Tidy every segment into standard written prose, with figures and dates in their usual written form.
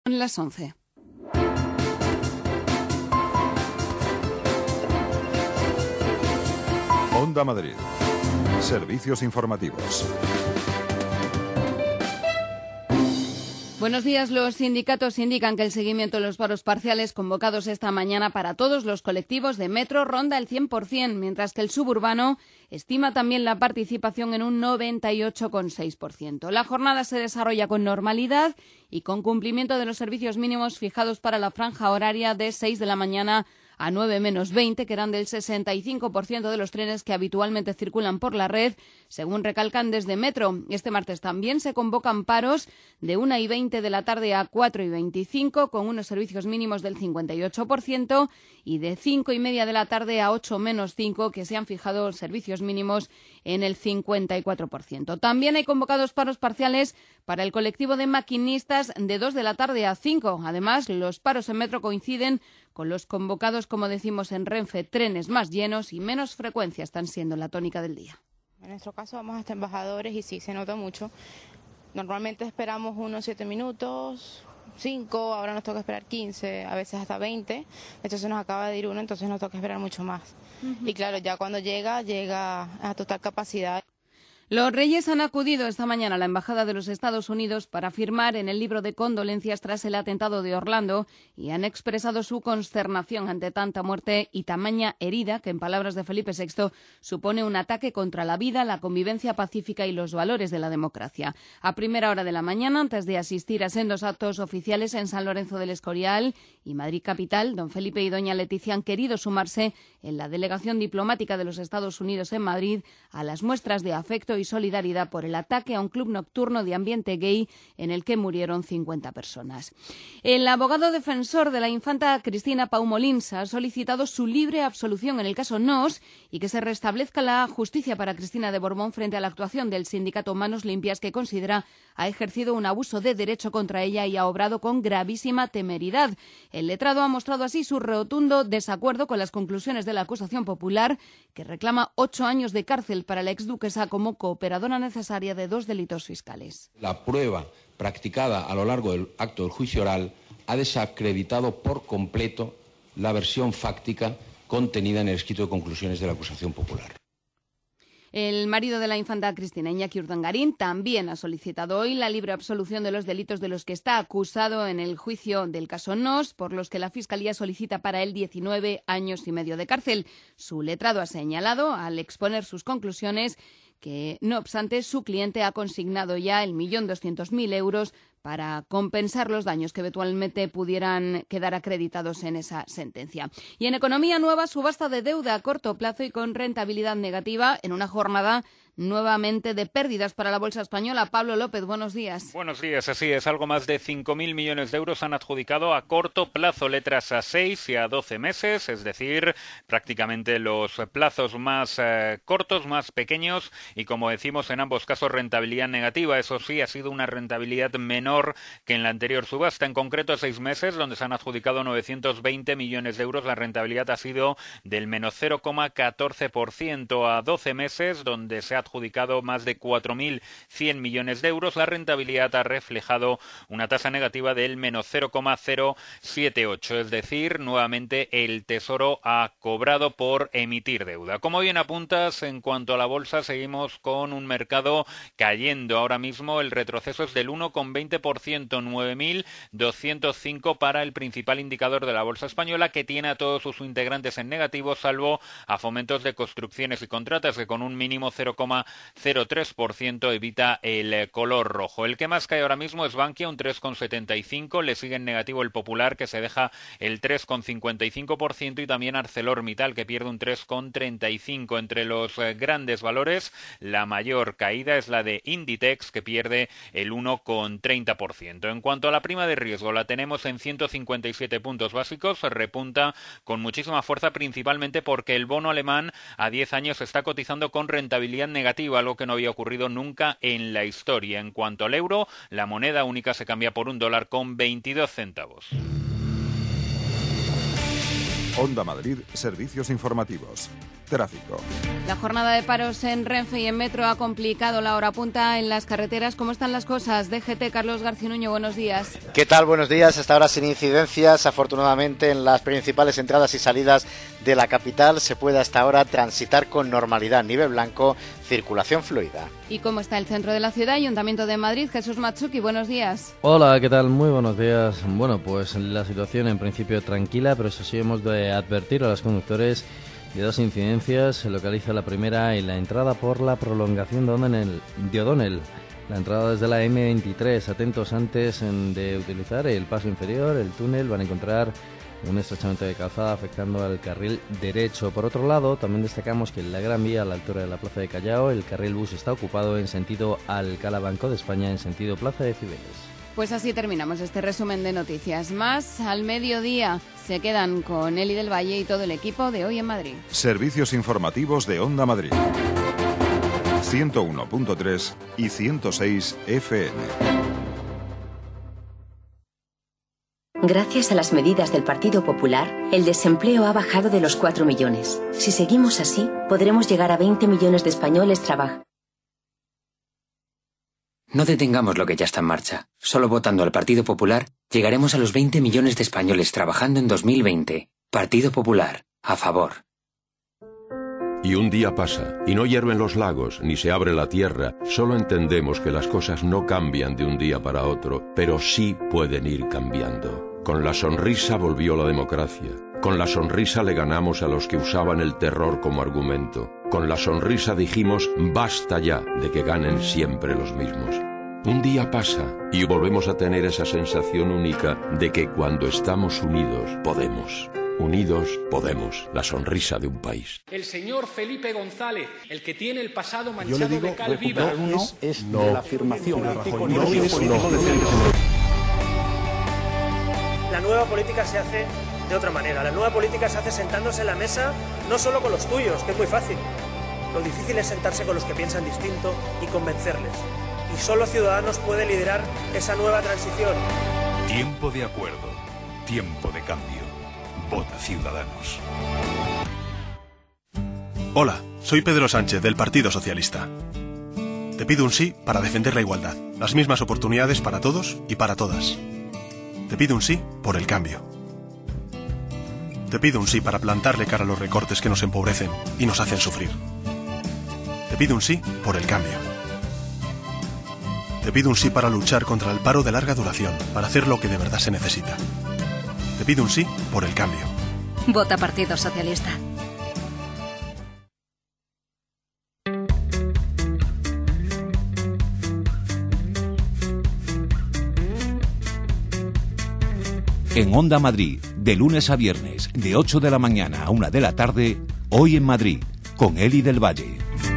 Son las 11. Onda Madrid. Servicios informativos. Buenos días. Los sindicatos indican que el seguimiento de los paros parciales convocados esta mañana para todos los colectivos de metro ronda el 100%, mientras que el suburbano estima también la participación en un 98,6%. La jornada se desarrolla con normalidad y con cumplimiento de los servicios mínimos fijados para la franja horaria de 6 de la mañana a 9 menos 20, que eran del 65% de los trenes que habitualmente circulan por la red, según recalcan desde Metro. Este martes también se convocan paros de 1:20 de la tarde a 4:25, con unos servicios mínimos del 58%, y de 5:30 de la tarde a 8 menos 5, que se han fijado servicios mínimos en el 54%. También hay convocados paros parciales para el colectivo de maquinistas de 2 de la tarde a 5. Además, los paros en Metro coinciden con los convocados, como decimos, en Renfe. Trenes más llenos y menos frecuencia están siendo la tónica del día. En nuestro caso vamos hasta Embajadores y sí, se nota mucho. Normalmente esperamos unos 7 minutos, 5, ahora nos toca esperar 15, a veces hasta 20. Entonces nos acaba de ir uno, entonces nos toca esperar mucho más. Y claro, ya cuando llega a total capacidad. Los Reyes han acudido esta mañana a la Embajada de los Estados Unidos para firmar en el libro de condolencias tras el atentado de Orlando y han expresado su consternación ante tanta muerte y tamaña herida que, en palabras de Felipe VI, supone un ataque contra la vida, la convivencia pacífica y los valores de la democracia. A primera hora de la mañana, antes de asistir a sendos actos oficiales en San Lorenzo del Escorial y Madrid capital, don Felipe y doña Leticia han querido sumarse en la delegación diplomática de los Estados Unidos en Madrid a las muestras de afecto y solidaridad por el ataque a un club nocturno de ambiente gay en el que murieron 50 personas. El abogado defensor de la infanta Cristina Pau Molins ha solicitado su libre absolución en el caso Nos y que se restablezca la justicia para Cristina de Borbón frente a la actuación del sindicato Manos Limpias, que considera ha ejercido un abuso de derecho contra ella y ha obrado con gravísima temeridad. El letrado ha mostrado así su rotundo desacuerdo con las conclusiones de la acusación popular, que reclama 8 años de cárcel para la exduquesa como cooperadora necesaria de 2 delitos fiscales. La prueba practicada a lo largo del acto del juicio oral ha desacreditado por completo la versión fáctica contenida en el escrito de conclusiones de la acusación popular. El marido de la infanta Cristina, Iñaki Urdangarín, también ha solicitado hoy la libre absolución de los delitos de los que está acusado en el juicio del caso Nos, por los que la Fiscalía solicita para él 19 años y medio de cárcel. Su letrado ha señalado, al exponer sus conclusiones, que, no obstante, su cliente ha consignado ya 1.200.000 euros para compensar los daños que eventualmente pudieran quedar acreditados en esa sentencia. Y en economía, nueva subasta de deuda a corto plazo y con rentabilidad negativa en una jornada nuevamente de pérdidas para la bolsa española. Pablo López, buenos días. Buenos días, así es. Algo más de 5.000 millones de euros han adjudicado a corto plazo, letras a 6 y a 12 meses, es decir, prácticamente los plazos más cortos, más pequeños, y como decimos, en ambos casos rentabilidad negativa. Eso sí, ha sido una rentabilidad menor que en la anterior subasta. En concreto, a 6 meses, donde se han adjudicado 920 millones de euros, la rentabilidad ha sido del menos 0,14%. A 12 meses, donde se ha adjudicado más de 4.100 millones de euros, la rentabilidad ha reflejado una tasa negativa del menos 0,078, es decir, nuevamente el Tesoro ha cobrado por emitir deuda. Como bien apuntas, en cuanto a la bolsa, seguimos con un mercado cayendo. Ahora mismo el retroceso es del 1,20%, 9.205 para el principal indicador de la bolsa española, que tiene a todos sus integrantes en negativo, salvo a Fomentos de Construcciones y Contratas, que con un mínimo 0,03% evita el color rojo. El que más cae ahora mismo es Bankia, un 3,75%, le sigue en negativo el Popular, que se deja el 3,55%, y también ArcelorMittal, que pierde un 3,35%. Entre los grandes valores, la mayor caída es la de Inditex, que pierde el 1,30%. En cuanto a la prima de riesgo, la tenemos en 157 puntos básicos, repunta con muchísima fuerza, principalmente porque el bono alemán a 10 años está cotizando con rentabilidad negativa, algo que no había ocurrido nunca en la historia. En cuanto al euro, la moneda única se cambia por $1,22. Onda Madrid, servicios informativos. Tráfico. La jornada de paros en Renfe y en Metro ha complicado la hora punta en las carreteras. ¿Cómo están las cosas? DGT, Carlos García Nuño, buenos días. ¿Qué tal? Buenos días. Hasta ahora sin incidencias. Afortunadamente en las principales entradas y salidas de la capital se puede hasta ahora transitar con normalidad. Nivel blanco, circulación fluida. ¿Y cómo está el centro de la ciudad? Ayuntamiento de Madrid, Jesús Matsuki, buenos días. Hola, ¿qué tal? Muy buenos días. Bueno, pues la situación en principio tranquila, pero eso sí hemos de advertir a los conductores de dos incidencias. Se localiza la primera en la entrada por la prolongación de O'Donnell. La entrada desde la M23. Atentos antes de utilizar el paso inferior, el túnel, van a encontrar un estrechamiento de calzada afectando al carril derecho. Por otro lado, también destacamos que en la Gran Vía a la altura de la Plaza de Callao, el carril bus está ocupado en sentido Alcalá Banco de España, en sentido Plaza de Cibeles. Pues así terminamos este resumen de noticias. Más al mediodía. Se quedan con Eli del Valle y todo el equipo de Hoy en Madrid. Servicios informativos de Onda Madrid. 101.3 y 106 FM. Gracias a las medidas del Partido Popular, el desempleo ha bajado de los 4 millones. Si seguimos así, podremos llegar a 20 millones de españoles trabajando. No detengamos lo que ya está en marcha. Solo votando al Partido Popular llegaremos a los 20 millones de españoles trabajando en 2020. Partido Popular, a favor. Y un día pasa, y no hierven los lagos, ni se abre la tierra. Solo entendemos que las cosas no cambian de un día para otro, pero sí pueden ir cambiando. Con la sonrisa volvió la democracia. Con la sonrisa le ganamos a los que usaban el terror como argumento. Con la sonrisa dijimos, basta ya de que ganen siempre los mismos. Un día pasa y volvemos a tener esa sensación única de que cuando estamos unidos, podemos. Unidos podemos, la sonrisa de un país. El señor Felipe González, el que tiene el pasado manchado de cal viva. Es la afirmación. La nueva política se hace de otra manera. La nueva política se hace sentándose en la mesa, no solo con los tuyos, que es muy fácil. Lo difícil es sentarse con los que piensan distinto y convencerles. Y solo Ciudadanos puede liderar esa nueva transición. Tiempo de acuerdo, tiempo de cambio. Vota Ciudadanos. Hola, soy Pedro Sánchez del Partido Socialista. Te pido un sí para defender la igualdad, las mismas oportunidades para todos y para todas. Te pido un sí por el cambio. Te pido un sí para plantarle cara a los recortes que nos empobrecen y nos hacen sufrir. Te pido un sí por el cambio. Te pido un sí para luchar contra el paro de larga duración, para hacer lo que de verdad se necesita. Te pido un sí por el cambio. Vota Partido Socialista. En Onda Madrid, de lunes a viernes, de 8 de la mañana a 1 de la tarde, Hoy en Madrid, con Eli del Valle.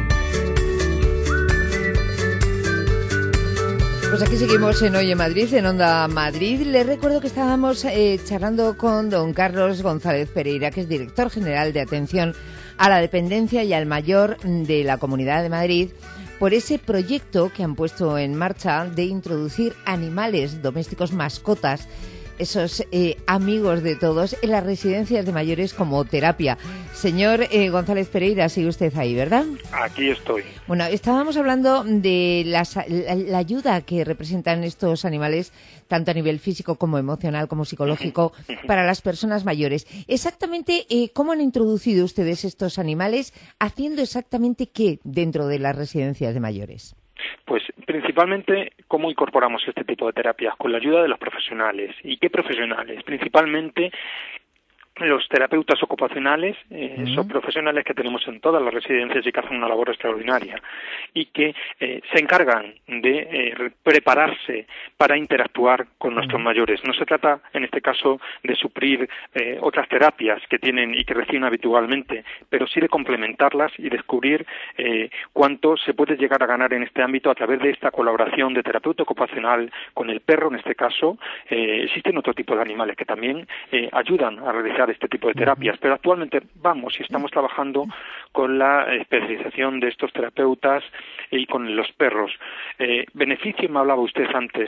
Pues aquí seguimos en Hoy en Madrid, en Onda Madrid. Les recuerdo que estábamos charlando con don Carlos González Pereira, que es director general de Atención a la Dependencia y al Mayor de la Comunidad de Madrid, por ese proyecto que han puesto en marcha de introducir animales domésticos, mascotas, esos amigos de todos, en las residencias de mayores como terapia. Señor González Pereira, sigue usted ahí, ¿verdad? Aquí estoy. Bueno, estábamos hablando de la ayuda que representan estos animales, tanto a nivel físico como emocional, como psicológico, para las personas mayores. Exactamente, ¿cómo han introducido ustedes estos animales? ¿Haciendo exactamente qué dentro de las residencias de mayores? Pues principalmente, ¿cómo incorporamos este tipo de terapias? Con la ayuda de los profesionales. ¿Y qué profesionales? Principalmente los terapeutas ocupacionales, son profesionales que tenemos en todas las residencias y que hacen una labor extraordinaria y que se encargan de prepararse para interactuar con nuestros mayores. No se trata, en este caso, de suplir otras terapias que tienen y que reciben habitualmente, pero sí de complementarlas y descubrir cuánto se puede llegar a ganar en este ámbito a través de esta colaboración de terapeuta ocupacional con el perro, en este caso. Existen otro tipo de animales que también ayudan a realizar este tipo de terapias, pero actualmente estamos trabajando con la especialización de estos terapeutas y con los perros. Beneficios, me hablaba usted antes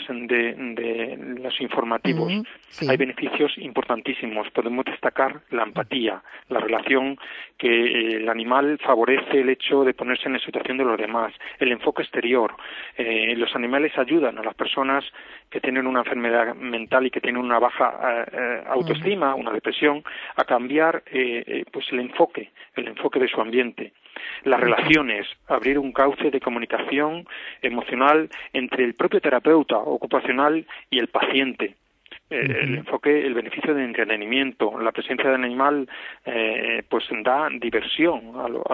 de los informativos. Sí. Hay beneficios importantísimos. Podemos destacar la empatía, la relación que el animal favorece el hecho de ponerse en la situación de los demás, el enfoque exterior. Los animales ayudan a las personas que tienen una enfermedad mental y que tienen una baja autoestima, una depresión, a cambiar pues el enfoque de su ambiente. Las relaciones, abrir un cauce de comunicación emocional entre el propio terapeuta ocupacional y el paciente. El enfoque, el beneficio de entretenimiento, la presencia del animal, pues da diversión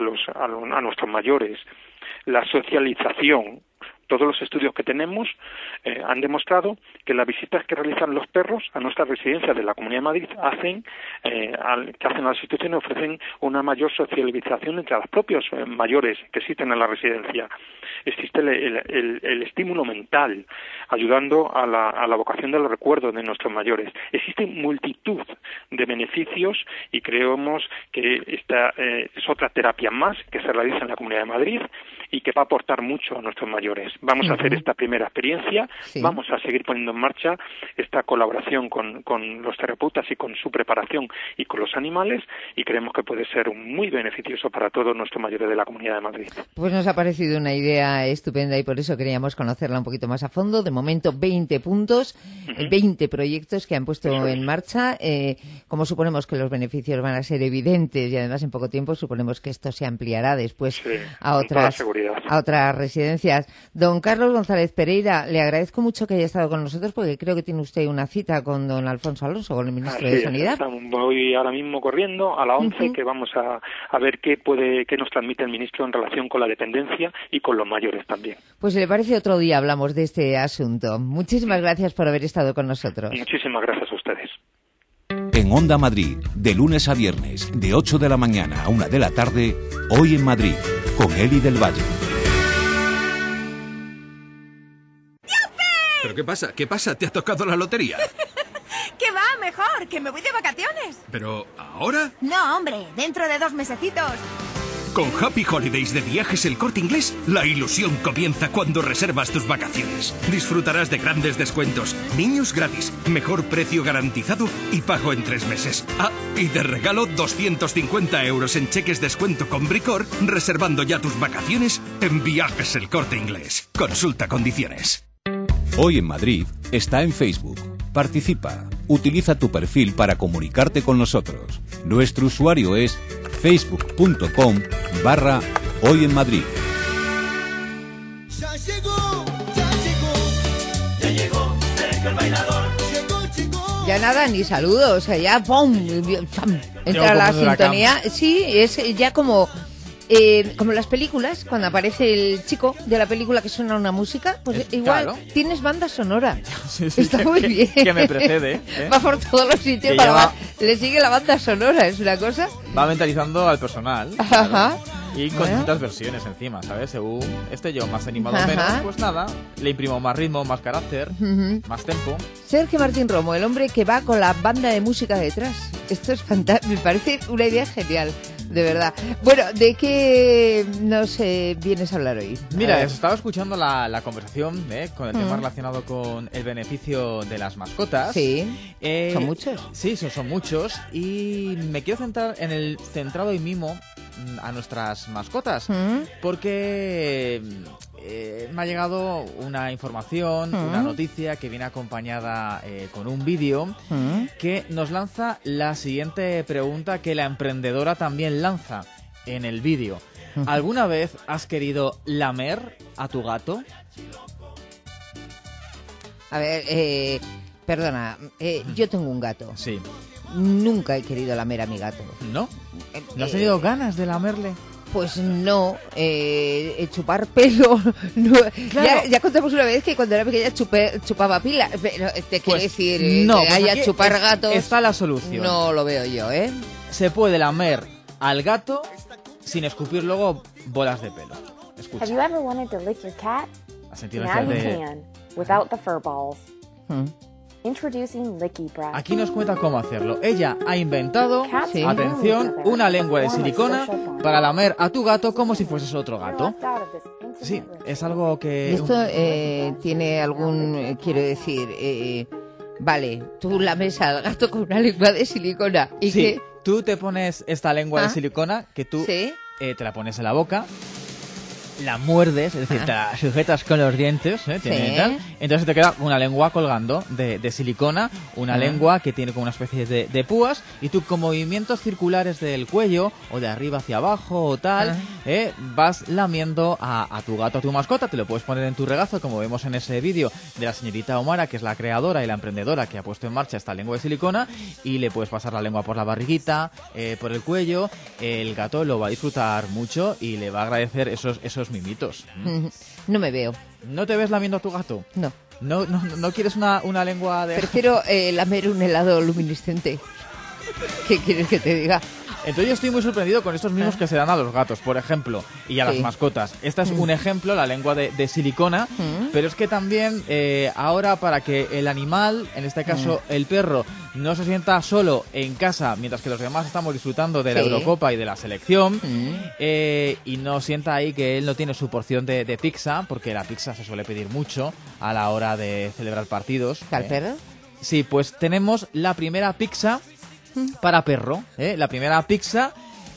a nuestros mayores. La socialización. Todos los estudios que tenemos han demostrado que las visitas que realizan los perros a nuestras residencias de la Comunidad de Madrid que hacen las instituciones ofrecen una mayor socialización entre los propios mayores que existen en la residencia. Existe el estímulo mental, ayudando a la vocación de los recuerdos de nuestros mayores. Existe multitud de beneficios y creemos que esta es otra terapia más que se realiza en la Comunidad de Madrid y que va a aportar mucho a nuestros mayores. Vamos a hacer esta primera experiencia, vamos a seguir poniendo en marcha esta colaboración con los terapeutas y con su preparación y con los animales, y creemos que puede ser muy beneficioso para todos nuestros mayores de la Comunidad de Madrid. Pues nos ha parecido una idea estupenda y por eso queríamos conocerla un poquito más a fondo. De momento 20 puntos, 20 proyectos que han puesto en marcha. Como suponemos que los beneficios van a ser evidentes y además en poco tiempo suponemos que esto se ampliará después a otras residencias. Don Carlos González Pereira, le agradezco mucho que haya estado con nosotros porque creo que tiene usted una cita con don Alfonso Alonso, con el ministro de Sanidad. Voy ahora mismo corriendo a la 11 que vamos a ver qué nos transmite el ministro en relación con la dependencia y con los mayores también. Pues si le parece otro día hablamos de este asunto. Muchísimas gracias por haber estado con nosotros. Muchísimas gracias a ustedes. En Onda Madrid, de lunes a viernes, de 8 de la mañana a 1 de la tarde, Hoy en Madrid, con Eli del Valle. ¿Pero qué pasa? ¿Qué pasa? ¿Te ha tocado la lotería? ¿Qué va? Mejor, que me voy de vacaciones. ¿Pero ahora? No, hombre, dentro de 2 mesecitos. Con Happy Holidays de Viajes El Corte Inglés, la ilusión comienza cuando reservas tus vacaciones. Disfrutarás de grandes descuentos, niños gratis, mejor precio garantizado y pago en 3 meses. Ah, y de regalo 250 euros en cheques descuento con Bricor, reservando ya tus vacaciones en Viajes El Corte Inglés. Consulta condiciones. Hoy en Madrid está en Facebook. Participa. Utiliza tu perfil para comunicarte con nosotros. Nuestro usuario es facebook.com/Hoy en Madrid. Ya llegó Sergio el bailador. Ya nada, ni saludos, ya ¡pum! Entra la sintonía. Sí, es ya como las películas, cuando aparece el chico de la película que suena una música, pues igual claro. Tienes banda sonora. Sí, está muy bien. Que me precede. Va por todos los sitios, le sigue la banda sonora, es una cosa. Va mentalizando al personal. Ajá. Claro. Y con distintas versiones encima, ¿sabes? Según yo más animado o menos, pues nada, le imprimo más ritmo, más carácter, más tempo. Sergio Martín Romo, el hombre que va con la banda de música detrás. Esto es fantástico, me parece una idea genial. De verdad. Bueno, ¿de qué nos vienes a hablar hoy? Mira, estaba escuchando la conversación con el tema relacionado con el beneficio de las mascotas. Sí, son muchos. Sí, son muchos. Y me quiero centrar en el centrado y mimo a nuestras mascotas. Porque me ha llegado una información, una noticia que viene acompañada con un vídeo que nos lanza la siguiente pregunta que la emprendedora también lanza en el vídeo. ¿Alguna vez has querido lamer a tu gato? A ver, perdona, yo tengo un gato. Sí. Nunca he querido lamer a mi gato. ¿No? ¿No has tenido ganas de lamerle? Pues no, chupar pelo. No. Claro. Ya contamos una vez que cuando era pequeña chupaba pila. Pero te quiero decir, no, que haya chupar gatos. Está la solución. No lo veo yo, ¿eh? Se puede lamer al gato sin escupir luego bolas de pelo. Escucha. Have you ever wanted to lick your cat? ¿Has sentido Now you de... can, without the fur balls. Aquí nos cuenta cómo hacerlo. Ella ha inventado, atención, una lengua de silicona para lamer a tu gato como si fueses otro gato. Sí, es algo que... Esto tiene algún... quiero decir... vale, tú lames al gato con una lengua de silicona. ¿Y sí, qué? Tú te pones esta lengua de silicona que tú te la pones en la boca, la muerdes, es decir, te la sujetas con los dientes, entonces te queda una lengua colgando de silicona, una lengua que tiene como una especie de púas, y tú con movimientos circulares del cuello, o de arriba hacia abajo, o tal, vas lamiendo a tu gato, a tu mascota. Te lo puedes poner en tu regazo, como vemos en ese vídeo de la señorita Omara, que es la creadora y la emprendedora que ha puesto en marcha esta lengua de silicona, y le puedes pasar la lengua por la barriguita, por el cuello. El gato lo va a disfrutar mucho y le va a agradecer esos mimitos. No me veo. ¿No te ves lamiendo a tu gato? No. ¿No quieres una lengua de...? Prefiero lamer un helado luminiscente. ¿Qué quieres que te diga? Entonces yo estoy muy sorprendido con estos mimos que se dan a los gatos, por ejemplo, y a las mascotas. Este es un ejemplo, la lengua de silicona, pero es que también ahora, para que el animal, en este caso el perro, no se sienta solo en casa mientras que los demás estamos disfrutando de la Eurocopa y de la selección, y no sienta ahí que él no tiene su porción de pizza, porque la pizza se suele pedir mucho a la hora de celebrar partidos. ¿Al perro? Sí, pues tenemos la primera pizza para perro, la primera pizza,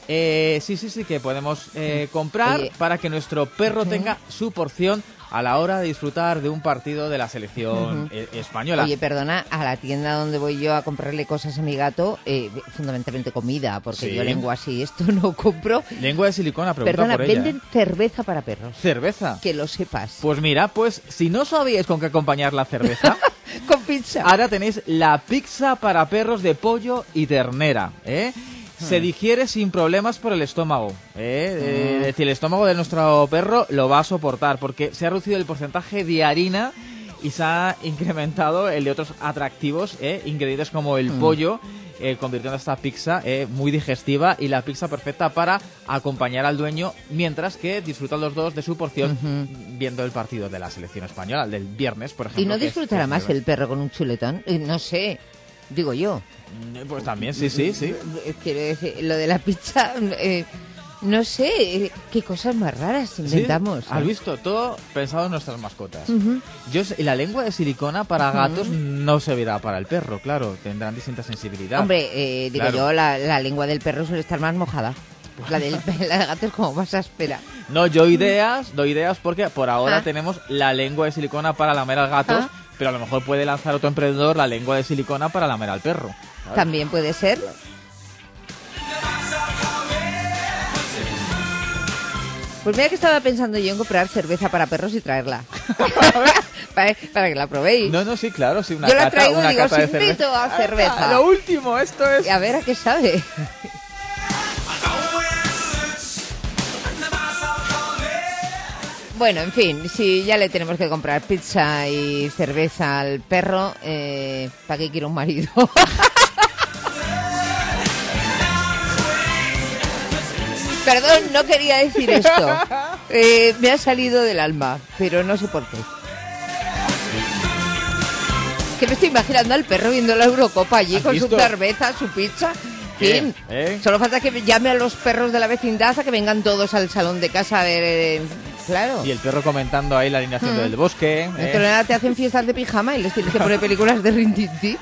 que podemos comprar para que nuestro perro tenga su porción a la hora de disfrutar de un partido de la selección española. Oye, perdona, a la tienda donde voy yo a comprarle cosas a mi gato, fundamentalmente comida, porque yo lengua así, esto no compro. Lengua de silicona, pregunta Perdona, por ella. venden cerveza para perros. ¿Cerveza? Que lo sepas. Pues mira, si no sabíais con qué acompañar la cerveza... Con pizza. Ahora tenéis la pizza para perros de pollo y ternera, Se digiere sin problemas por el estómago, Es decir, el estómago de nuestro perro lo va a soportar, porque se ha reducido el porcentaje de harina y se ha incrementado el de otros atractivos, ingredientes como el pollo, convirtiendo esta pizza muy digestiva, y la pizza perfecta para acompañar al dueño mientras que disfrutan los dos de su porción viendo el partido de la selección española, el del viernes, por ejemplo. ¿Y no disfrutará más el perro con un chuletón? No sé, digo yo. Pues también, sí. Quiero decir, lo de la pizza... no sé, qué cosas más raras inventamos. ¿Sí? ¿Has visto? Todo pensado en nuestras mascotas. La lengua de silicona para gatos no servirá para el perro, claro. Tendrán distinta sensibilidad. Hombre, yo, la lengua del perro suele estar más mojada. La del gato es como más áspera. No, yo doy ideas porque por ahora tenemos la lengua de silicona para lamer al gato, pero a lo mejor puede lanzar otro emprendedor la lengua de silicona para lamer al perro. ¿Sabes? También puede ser. Pues mira que estaba pensando yo en comprar cerveza para perros y traerla. para que la probéis. No, sí, claro, sí, una yo cata, la traigo una y digo, cata de os invito a cerveza. Lo último, esto es... A ver, ¿a qué sabe? Bueno, en fin, si ya le tenemos que comprar pizza y cerveza al perro, ¿para qué quiero un marido? Perdón, no quería decir esto. Me ha salido del alma, pero no sé por qué. Que me estoy imaginando al perro viendo la Eurocopa allí con su cerveza, su pizza. En fin, solo falta que llame a los perros de la vecindad a que vengan todos al salón de casa a ver... Claro. Y el perro comentando ahí la alineación del bosque. Pero nada, te hacen fiestas de pijama y les tienes que poner películas de Rin Tin Tin.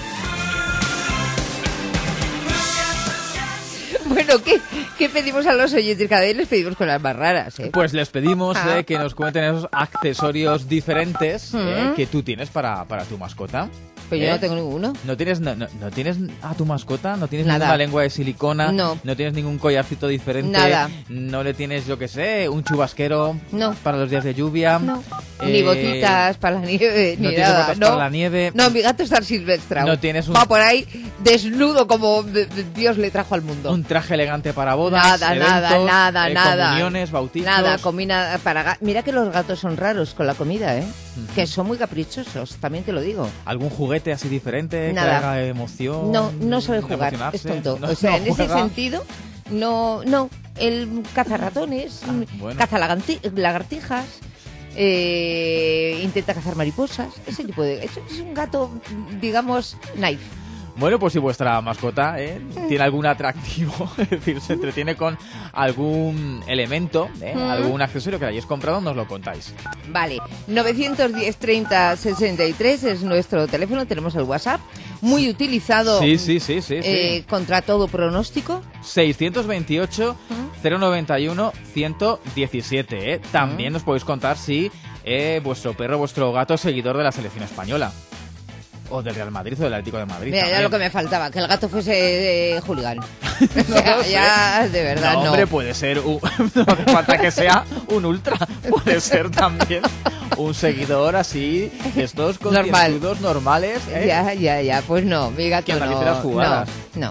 Bueno, ¿qué pedimos a los oyentes? Cada vez les pedimos cosas más raras, Pues les pedimos que nos cuenten esos accesorios diferentes que tú tienes para tu mascota. Pues yo no tengo ninguno. ¿No tienes a tu mascota? ¿No tienes nada. Ninguna lengua de silicona? No. ¿No tienes ningún collarcito diferente? Nada. ¿No le tienes, yo qué sé, un chubasquero? No. ¿Para los días de lluvia? No. Ni botitas para la nieve, ni ¿no nada. Botas para la nieve? No, mi gato está silvestre. No tienes va por ahí desnudo como Dios le trajo al mundo. Un traje elegante para bodas, nada, nada. Comuniones, bautizos. Nada, comida para mira que los gatos son raros con la comida, que son muy caprichosos, también te lo digo. ¿Algún juguete así diferente? Nada. Que haga emoción. No sabe jugar, es tonto. No, o sea, en juega. ese sentido, no. El caza ratones, caza lagartijas. intenta cazar mariposas, ese tipo de... Es un gato, digamos, nice. Bueno, pues si vuestra mascota tiene algún atractivo, es decir, se entretiene con algún elemento, algún accesorio que le hayáis comprado, nos lo contáis. Vale, 910 30 63 es nuestro teléfono, tenemos el WhatsApp, muy utilizado. Sí. Contra todo pronóstico. 628 091 117. También nos podéis contar si vuestro perro, vuestro gato es seguidor de la selección española. O del Real Madrid o del Atlético de Madrid. Mira, ya lo que me faltaba, que el gato fuese hooligan. Ya, de verdad, no. Hombre, puede ser no hace falta que sea un ultra. Puede ser también un seguidor así, de estos concienzudos normales. Ya, pues no, mi gato que analice las jugadas. No.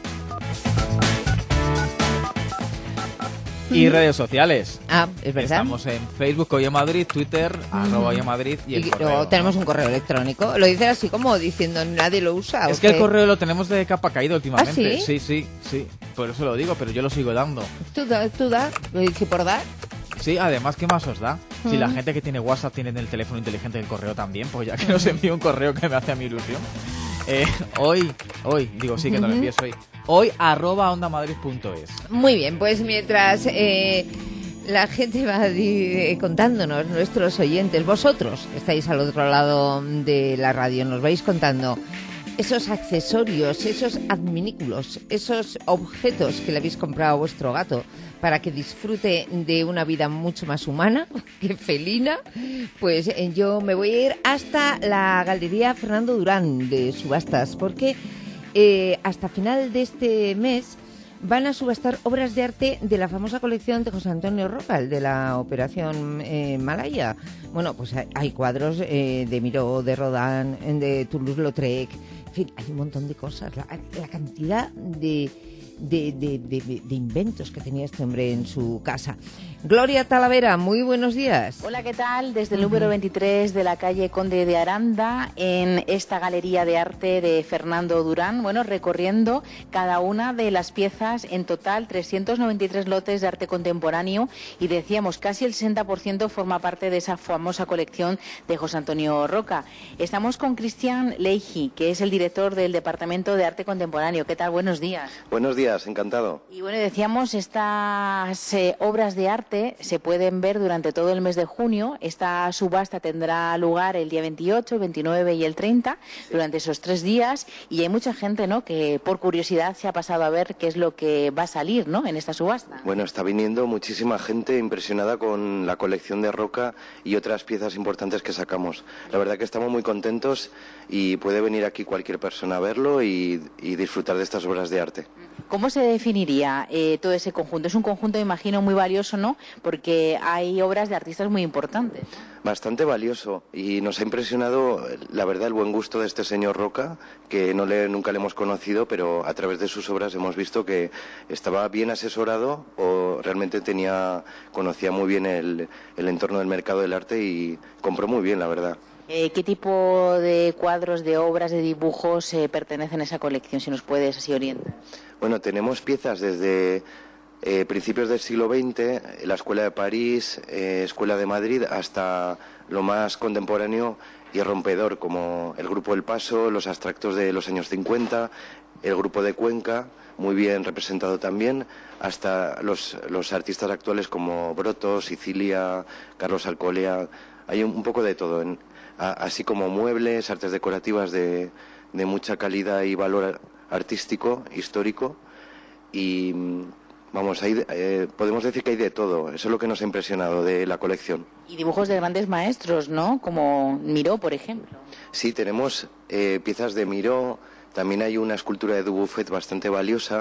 Y redes sociales. Es verdad. Estamos en Facebook, Oye Madrid, Twitter, @Oye Madrid y el correo. Luego tenemos un correo electrónico. Lo dice así como diciendo nadie lo usa. Es que el correo lo tenemos de capa caída últimamente. ¿Ah, sí? Sí. Por eso lo digo, pero yo lo sigo dando. ¿Tú das? ¿Lo dices por dar? Sí, además, ¿qué más os da? Si la gente que tiene WhatsApp tiene el teléfono inteligente del correo también, pues ya que nos envío un correo que me hace a mi ilusión. Hoy, digo sí que no lo envíes hoy, @ondamadrid.es. Muy bien, pues mientras la gente va contándonos, nuestros oyentes, vosotros que estáis al otro lado de la radio, nos vais contando esos accesorios, esos adminículos, esos objetos que le habéis comprado a vuestro gato para que disfrute de una vida mucho más humana que felina, pues yo me voy a ir hasta la Galería Fernando Durán de subastas, porque hasta final de este mes van a subastar obras de arte de la famosa colección de José Antonio Roca, el de la Operación Malaya. Bueno, pues hay cuadros de Miró, de Rodin, de Toulouse-Lautrec, en fin, hay un montón de cosas. La cantidad de inventos que tenía este hombre en su casa. Gloria Talavera, muy buenos días. Hola, ¿qué tal? Desde el número 23 de la calle Conde de Aranda, en esta galería de arte de Fernando Durán, bueno, recorriendo cada una de las piezas, en total 393 lotes de arte contemporáneo, y decíamos casi el 60% forma parte de esa famosa colección de José Antonio Roca. Estamos con Cristian Leiji, que es el director del Departamento de Arte Contemporáneo. ¿Qué tal? Buenos días. Buenos días, encantado. Y bueno, decíamos, estas obras de arte se pueden ver durante todo el mes de junio. Esta subasta tendrá lugar el día 28, 29 y el 30, durante esos 3 días, y hay mucha gente, ¿no?, que por curiosidad se ha pasado a ver qué es lo que va a salir, ¿no?, en esta subasta. Bueno, está viniendo muchísima gente impresionada con la colección de Roca y otras piezas importantes que sacamos. La verdad que estamos muy contentos y puede venir aquí cualquier persona a verlo y disfrutar de estas obras de arte. ¿Cómo se definiría todo ese conjunto? Es un conjunto, imagino, muy valioso, ¿no?, porque hay obras de artistas muy importantes. Bastante valioso, y nos ha impresionado, la verdad, el buen gusto de este señor Roca, que nunca le hemos conocido, pero a través de sus obras hemos visto que estaba bien asesorado o realmente conocía muy bien el entorno del mercado del arte y compró muy bien, la verdad. ¿Qué tipo de cuadros, de obras, de dibujos pertenecen a esa colección, si nos puedes así orientar? Bueno, tenemos piezas desde principios del siglo XX, la Escuela de París, Escuela de Madrid, hasta lo más contemporáneo y rompedor, como el Grupo El Paso, los abstractos de los años 50, el Grupo de Cuenca, muy bien representado también, hasta los artistas actuales como Broto, Sicilia, Carlos Alcolea. Hay un poco de todo, así como muebles, artes decorativas de mucha calidad y valor artístico, histórico, y vamos, podemos decir que hay de todo. Eso es lo que nos ha impresionado de la colección. Y dibujos de grandes maestros, ¿no?, como Miró, por ejemplo. Sí, tenemos piezas de Miró, también hay una escultura de Dubuffet bastante valiosa,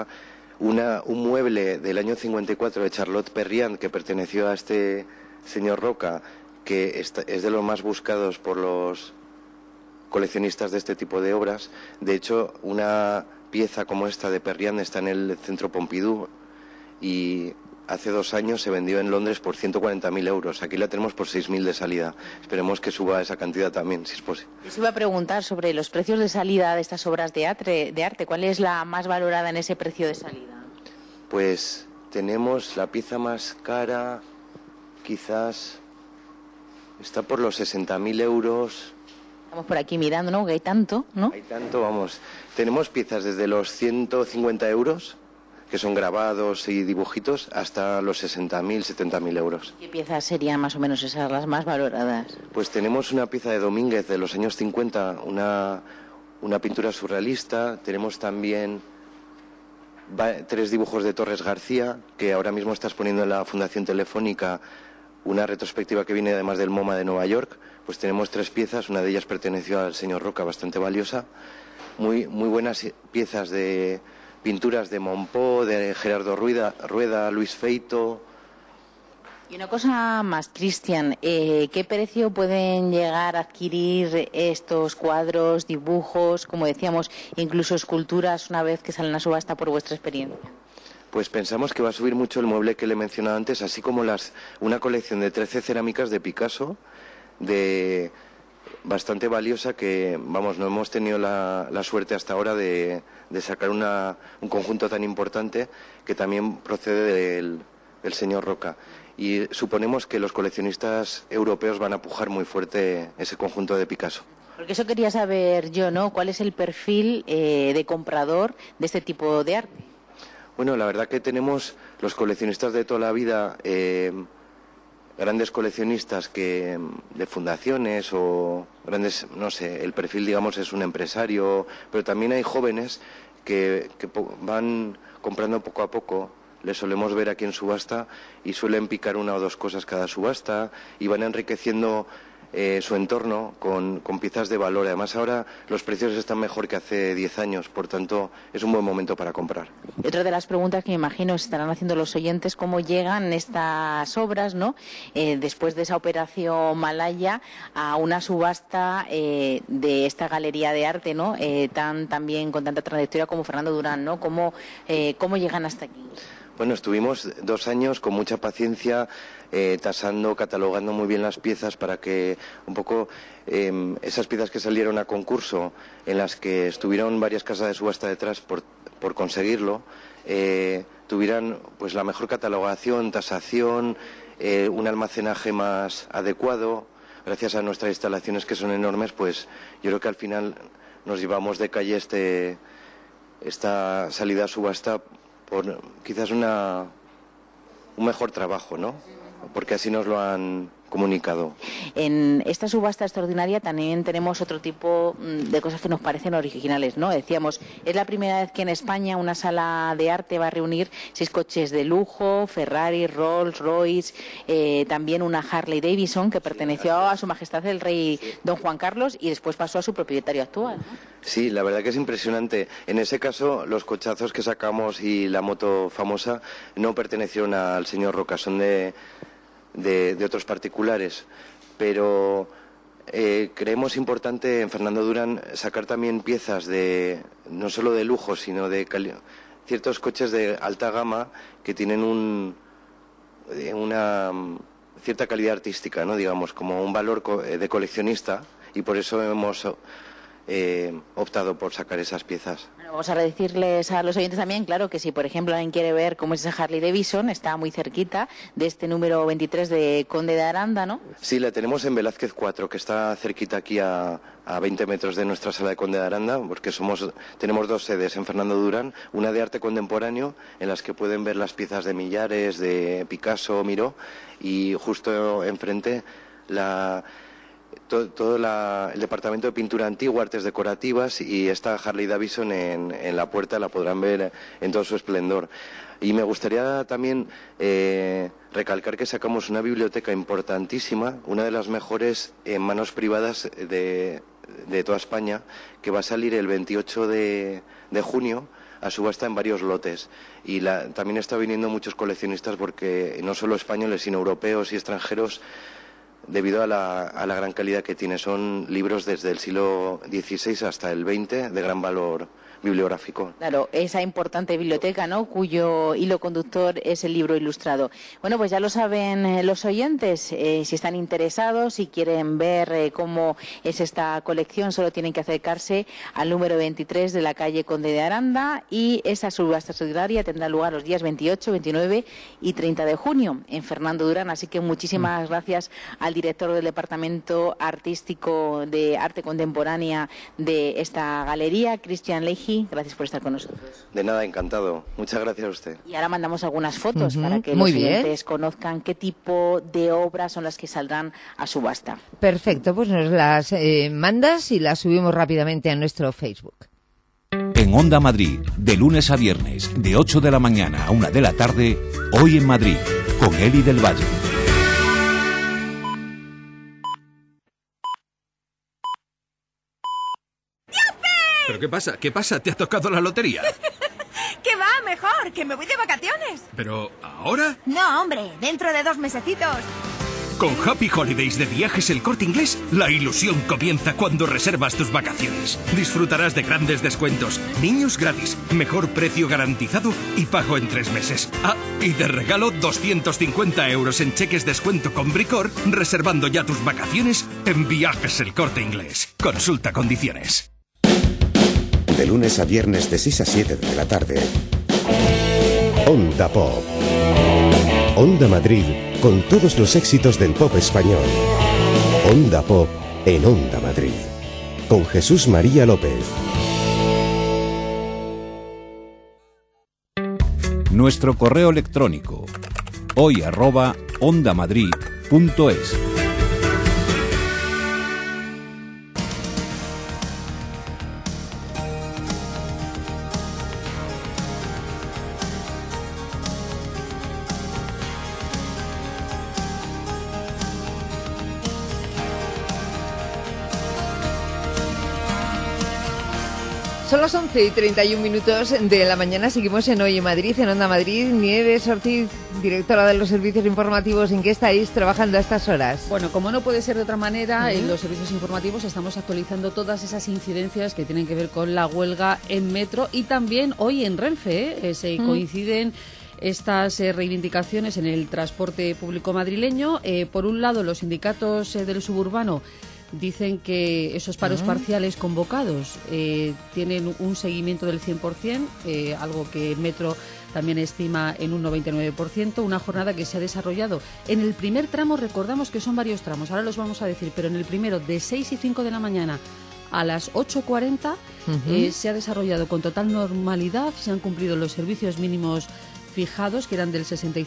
un mueble del año 54 de Charlotte Perriand, que perteneció a este señor Roca, que es de los más buscados por los coleccionistas de este tipo de obras. De hecho, una pieza como esta de Perriand está en el Centro Pompidou y hace 2 años se vendió en Londres por 140.000 euros. Aquí la tenemos por 6.000 de salida. Esperemos que suba esa cantidad también, si es posible. Les iba a preguntar sobre los precios de salida de estas obras de arte. ¿Cuál es la más valorada en ese precio de salida? Pues tenemos la pieza más cara, quizás Está por los 60.000 euros. Estamos por aquí mirando, ¿no? Que hay tanto, ¿no? Hay tanto, vamos. Tenemos piezas desde los 150 euros, que son grabados y dibujitos, hasta los 60.000, 70.000 euros. ¿Qué piezas serían más o menos esas las más valoradas? Pues tenemos una pieza de Domínguez de los años 50, una pintura surrealista. Tenemos también 3 dibujos de Torres García, que ahora mismo está exponiendo en la Fundación Telefónica una retrospectiva que viene además del MoMA de Nueva York. Pues tenemos 3 piezas, una de ellas perteneció al señor Roca, bastante valiosa. Muy buenas piezas de pinturas de Monpó, de Gerardo Rueda, Luis Feito. Y una cosa más, Cristian, ¿qué precio pueden llegar a adquirir estos cuadros, dibujos, como decíamos, incluso esculturas una vez que salen a subasta por vuestra experiencia? Pues pensamos que va a subir mucho el mueble que le he mencionado antes, así como una colección de 13 cerámicas de Picasso, bastante valiosa, que, vamos, no hemos tenido la suerte hasta ahora de sacar un conjunto tan importante, que también procede del señor Roca. Y suponemos que los coleccionistas europeos van a pujar muy fuerte ese conjunto de Picasso. Porque eso quería saber yo, ¿no? ¿Cuál es el perfil de comprador de este tipo de arte? Bueno, la verdad que tenemos los coleccionistas de toda la vida, grandes coleccionistas de fundaciones o grandes, no sé, el perfil, digamos, es un empresario, pero también hay jóvenes que van comprando poco a poco. Les solemos ver aquí en subasta y suelen picar 1 o 2 cosas cada subasta y van enriqueciendo su entorno con piezas de valor. Además, ahora los precios están mejor que hace 10 años, por tanto es un buen momento para comprar. Y otra de las preguntas que me imagino se estarán haciendo los oyentes, ¿cómo llegan estas obras, ¿no? Después de esa operación Malaya, a una subasta de esta galería de arte, ¿no? También con tanta trayectoria como Fernando Durán, ¿no? ¿Cómo llegan hasta aquí? Bueno, estuvimos 2 años con mucha paciencia, tasando, catalogando muy bien las piezas para que un poco esas piezas que salieron a concurso, en las que estuvieron varias casas de subasta detrás por conseguirlo, tuvieran pues la mejor catalogación, tasación, un almacenaje más adecuado. Gracias a nuestras instalaciones, que son enormes, pues yo creo que al final nos llevamos de calle esta salida a subasta por quizás un mejor trabajo, ¿no? Porque así nos lo han comunicado. En esta subasta extraordinaria también tenemos otro tipo de cosas que nos parecen originales, ¿no? Decíamos, es la primera vez que en España una sala de arte va a reunir 6 coches de lujo, Ferrari, Rolls Royce, también una Harley Davidson que perteneció a Su Majestad el Rey Don Juan Carlos y después pasó a su propietario actual, ¿no? Sí, la verdad que es impresionante. En ese caso, los cochazos que sacamos y la moto famosa no pertenecieron al señor Roca, son de otros particulares, pero creemos importante en Fernando Durán sacar también piezas no solo de lujo, sino de ciertos coches de alta gama que tienen una cierta calidad artística, ¿no? Digamos, como un valor de coleccionista, y por eso hemos optado por sacar esas piezas. Bueno, vamos a decirles a los oyentes también, claro, que si por ejemplo alguien quiere ver cómo es esa Harley Davidson, está muy cerquita de este número 23 de Conde de Aranda, ¿no? Sí, la tenemos en Velázquez 4, que está cerquita aquí a 20 metros de nuestra sala de Conde de Aranda, porque tenemos 2 sedes en Fernando Durán, una de arte contemporáneo, en las que pueden ver las piezas de Millares, de Picasso, Miró, y justo enfrente todo el departamento de pintura antigua, artes decorativas, y esta Harley Davidson en la puerta la podrán ver en todo su esplendor. Y me gustaría también recalcar que sacamos una biblioteca importantísima, una de las mejores en manos privadas de toda España, que va a salir el 28 de junio a subasta en varios lotes. Y también está viniendo muchos coleccionistas, porque no solo españoles, sino europeos y extranjeros, debido a la gran calidad que tiene. Son libros desde el siglo XVI hasta el XX de gran valor bibliográfico. Claro, esa importante biblioteca, ¿no?, cuyo hilo conductor es el libro ilustrado. Bueno, pues ya lo saben los oyentes, si están interesados, si quieren ver cómo es esta colección, solo tienen que acercarse al número 23 de la calle Conde de Aranda, y esa subasta solidaria tendrá lugar los días 28, 29 y 30 de junio en Fernando Durán. Así que muchísimas gracias al director del Departamento Artístico de Arte Contemporánea de esta galería, Cristian Leiji. Gracias por estar con nosotros. De nada, encantado. Muchas gracias a usted. Y ahora mandamos algunas fotos para que los oyentes conozcan qué tipo de obras son las que saldrán a subasta. Perfecto, pues nos las mandas y las subimos rápidamente a nuestro Facebook. En Onda Madrid, de lunes a viernes, de 8 de la mañana a 1 de la tarde, Hoy en Madrid, con Eli del Valle. ¿Pero qué pasa? ¿Qué pasa? ¿Te ha tocado la lotería? ¿Qué va? Mejor, que me voy de vacaciones. ¿Pero ahora? No, hombre, dentro de 2 mesecitos. Con Happy Holidays de Viajes El Corte Inglés, la ilusión comienza cuando reservas tus vacaciones. Disfrutarás de grandes descuentos, niños gratis, mejor precio garantizado y pago en 3 meses. Ah, y de regalo 250 euros en cheques descuento con Bricor, reservando ya tus vacaciones en Viajes El Corte Inglés. Consulta condiciones. De lunes a viernes de 6 a 7 de la tarde, Onda Pop. Onda Madrid, con todos los éxitos del pop español. Onda Pop en Onda Madrid, con Jesús María López. Nuestro correo electrónico, hoy@ondamadrid.es. Son las 11:31 de la mañana, seguimos en Hoy en Madrid, en Onda Madrid. Nieves Ortiz, directora de los servicios informativos, ¿en qué estáis trabajando a estas horas? Bueno, como no puede ser de otra manera, en los servicios informativos estamos actualizando todas esas incidencias que tienen que ver con la huelga en Metro y también hoy en Renfe. Se coinciden estas reivindicaciones en el transporte público madrileño. Por un lado, los sindicatos del suburbano dicen que esos paros parciales convocados tienen un seguimiento del 100%, algo que Metro también estima en un 99%, una jornada que se ha desarrollado en el primer tramo. Recordamos que son varios tramos, ahora los vamos a decir, pero en el primero de 6 y 5 de la mañana a las 8:40 se ha desarrollado con total normalidad, se han cumplido los servicios mínimos fijados, que eran del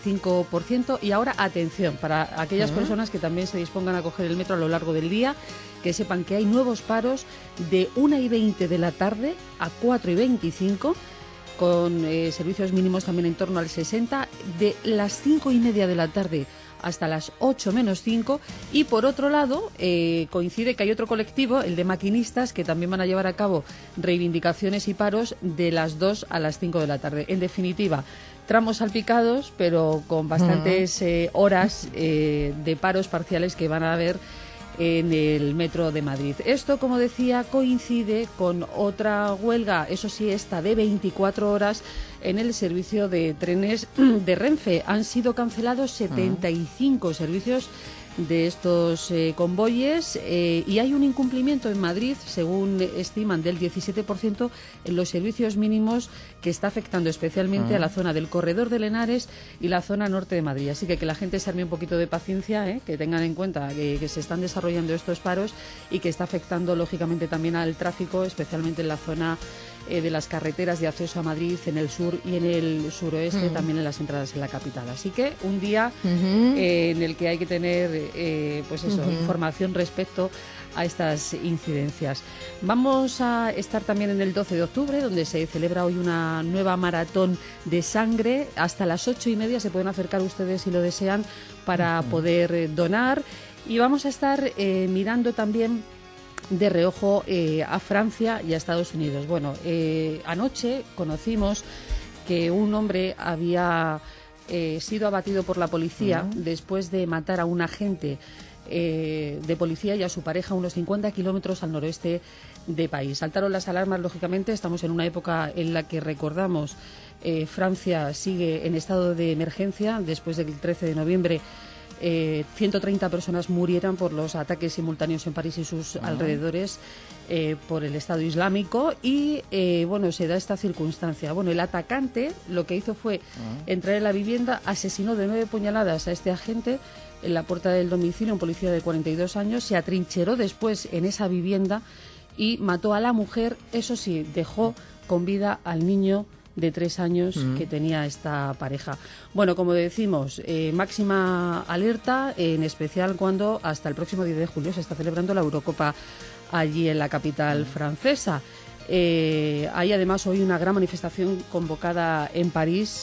65%, y ahora, atención, para aquellas personas que también se dispongan a coger el metro a lo largo del día, que sepan que hay nuevos paros de 1:20 de la tarde a 4:25, con servicios mínimos también en torno al 60, de las 5:30 de la tarde hasta las 8 menos 5, y por otro lado coincide que hay otro colectivo, el de maquinistas, que también van a llevar a cabo reivindicaciones y paros de las 2 a las 5 de la tarde. En definitiva, tramos salpicados, pero con bastantes horas de paros parciales que van a haber en el Metro de Madrid. Esto, como decía, coincide con otra huelga, eso sí, esta de 24 horas en el servicio de trenes de Renfe. Han sido cancelados 75 servicios de estos convoyes y hay un incumplimiento en Madrid, según estiman, del 17% en los servicios mínimos, que está afectando especialmente a la zona del Corredor de Lenares y la zona norte de Madrid. Así que la gente se arme un poquito de paciencia, que tengan en cuenta que se están desarrollando estos paros y que está afectando lógicamente también al tráfico, especialmente en la zona de las carreteras de acceso a Madrid, en el sur y en el suroeste, también en las entradas en la capital. Así que un día en el que hay que tener información respecto a estas incidencias. Vamos a estar también en el 12 de octubre, donde se celebra hoy una nueva maratón de sangre. Hasta las 8:30 se pueden acercar ustedes, si lo desean, para poder donar. Y vamos a estar mirando también de reojo a Francia y a Estados Unidos. Bueno, anoche conocimos que un hombre había sido abatido por la policía después de matar a un agente de policía y a su pareja a unos 50 kilómetros al noroeste de París. Saltaron las alarmas, lógicamente. Estamos en una época en la que, recordamos, Francia sigue en estado de emergencia después del 13 de noviembre. 130 personas murieran por los ataques simultáneos en París y sus alrededores por el Estado Islámico y bueno, se da esta circunstancia. Bueno, el atacante lo que hizo fue entrar en la vivienda, asesinó de 9 puñaladas a este agente en la puerta del domicilio, un policía de 42 años, se atrincheró después en esa vivienda y mató a la mujer. Eso sí, dejó con vida al niño de 3 años que tenía esta pareja. Bueno, como decimos, máxima alerta, en especial cuando hasta el próximo 10 de julio se está celebrando la Eurocopa allí en la capital francesa. Hay además hoy una gran manifestación convocada en París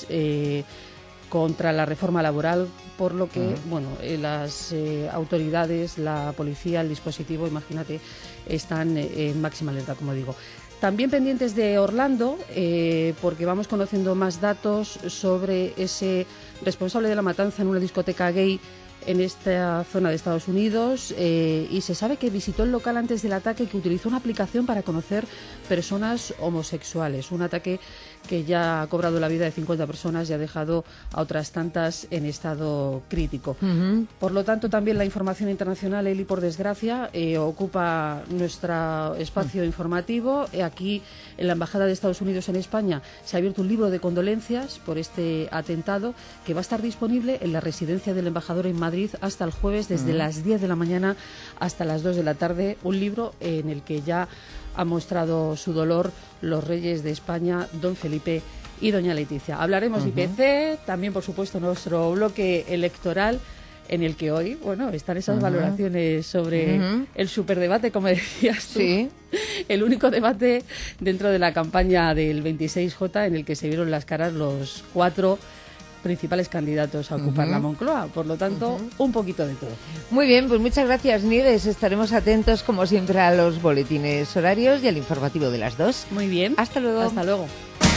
contra la reforma laboral, por lo que bueno, las autoridades, la policía, el dispositivo, imagínate, están en máxima alerta, como digo. También pendientes de Orlando, porque vamos conociendo más datos sobre ese responsable de la matanza en una discoteca gay en esta zona de Estados Unidos, y se sabe que visitó el local antes del ataque y que utilizó una aplicación para conocer personas homosexuales. Un ataque que ya ha cobrado la vida de 50 personas y ha dejado a otras tantas en estado crítico. Por lo tanto, también la información internacional, Eli, por desgracia, ocupa nuestro espacio informativo. Aquí, en la Embajada de Estados Unidos en España, se ha abierto un libro de condolencias por este atentado que va a estar disponible en la residencia del embajador en Madrid hasta el jueves, desde las 10 de la mañana hasta las 2 de la tarde. Un libro en el que ya han mostrado su dolor los reyes de España, don Felipe y doña Leticia. Hablaremos de IPC, también, por supuesto, nuestro bloque electoral, en el que hoy, bueno, están esas valoraciones sobre el superdebate, como decías tú. Sí. El único debate dentro de la campaña del 26J en el que se vieron las caras los 4 principales candidatos a ocupar la Moncloa. Por lo tanto, un poquito de todo. Muy bien, pues muchas gracias, Nieves. Estaremos atentos, como siempre, a los boletines horarios y al informativo de las 2. Muy bien. Hasta luego. Hasta luego.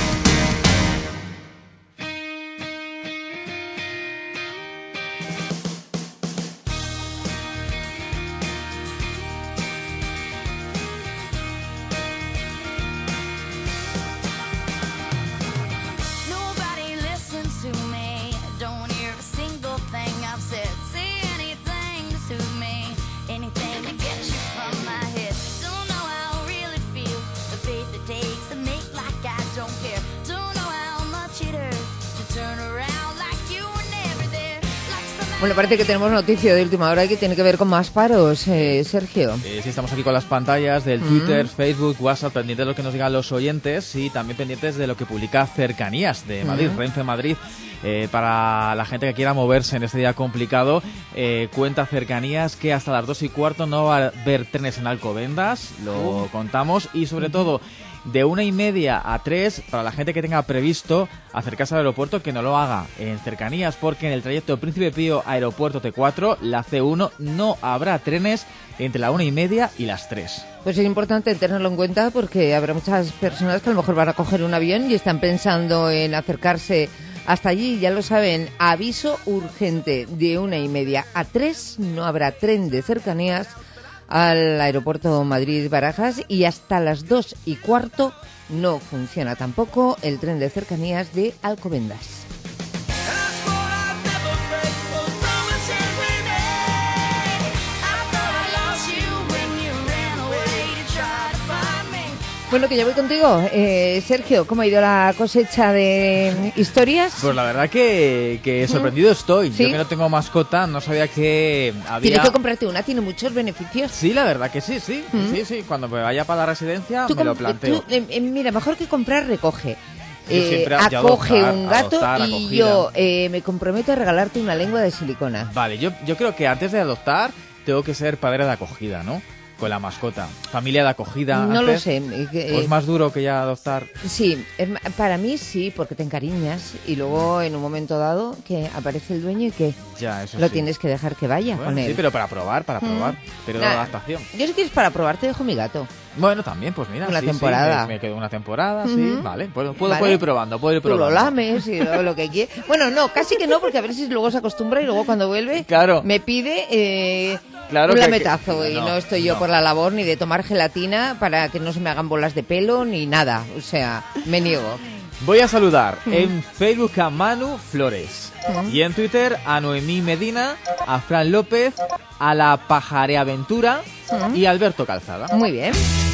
Bueno, parece que tenemos noticia de última hora que tiene que ver con más paros, Sergio. Sí, estamos aquí con las pantallas del Twitter, Facebook, WhatsApp, pendientes de lo que nos digan los oyentes y también pendientes de lo que publica Cercanías de Madrid, Renfe Madrid. Para la gente que quiera moverse en este día complicado, cuenta Cercanías que hasta las 2:15 no va a haber trenes en Alcobendas, lo contamos, y sobre todo de 1:30 a 3 para la gente que tenga previsto acercarse al aeropuerto, que no lo haga en Cercanías, porque en el trayecto Príncipe Pío Aeropuerto T4, la C1, no habrá trenes entre la 1:30 y las 3. Pues es importante tenerlo en cuenta, porque habrá muchas personas que a lo mejor van a coger un avión y están pensando en acercarse hasta allí. Ya lo saben, aviso urgente: de 1:30 a 3 no habrá tren de Cercanías al aeropuerto Madrid-Barajas, y hasta las 2:15 no funciona tampoco el tren de Cercanías de Alcobendas. Bueno, que ya voy contigo. Sergio, ¿cómo ha ido la cosecha de historias? Pues la verdad que sorprendido estoy. ¿Sí? Yo que no tengo mascota, no sabía que había... Tienes que comprarte una, tiene muchos beneficios. Sí, la verdad que sí. Sí. Cuando me vaya para la residencia me lo planteo. Mira, mejor que comprar, recoge. Acoge un gato y yo me comprometo a regalarte una lengua de silicona. Vale, yo creo que antes de adoptar tengo que ser padre de acogida, ¿no? Con la mascota. Familia de acogida. No antes, lo sé. ¿O es más duro que ya adoptar? Sí, para mí sí, porque te encariñas y luego en un momento dado que aparece el dueño y que ya, eso lo sí. Tienes que dejar que vaya con él. Sí, pero para probar, pero de adaptación. Yo si quieres para probar te dejo mi gato. Bueno, también, pues mira. Una sí, temporada. Sí, me quedo una temporada, sí, vale. Puedo ir probando, Tú lo lames y lo que quieres. Bueno, no, casi que no, porque a ver si luego se acostumbra y luego cuando vuelve me pide un lametazo. Y no estoy yo por la labor ni de tomar gelatina para que no se me hagan bolas de pelo ni nada. O sea, me niego. Voy a saludar en Facebook a Manu Flores y en Twitter a Noemí Medina, a Fran López, a la Pajareaventura y a Alberto Calzada. Muy bien.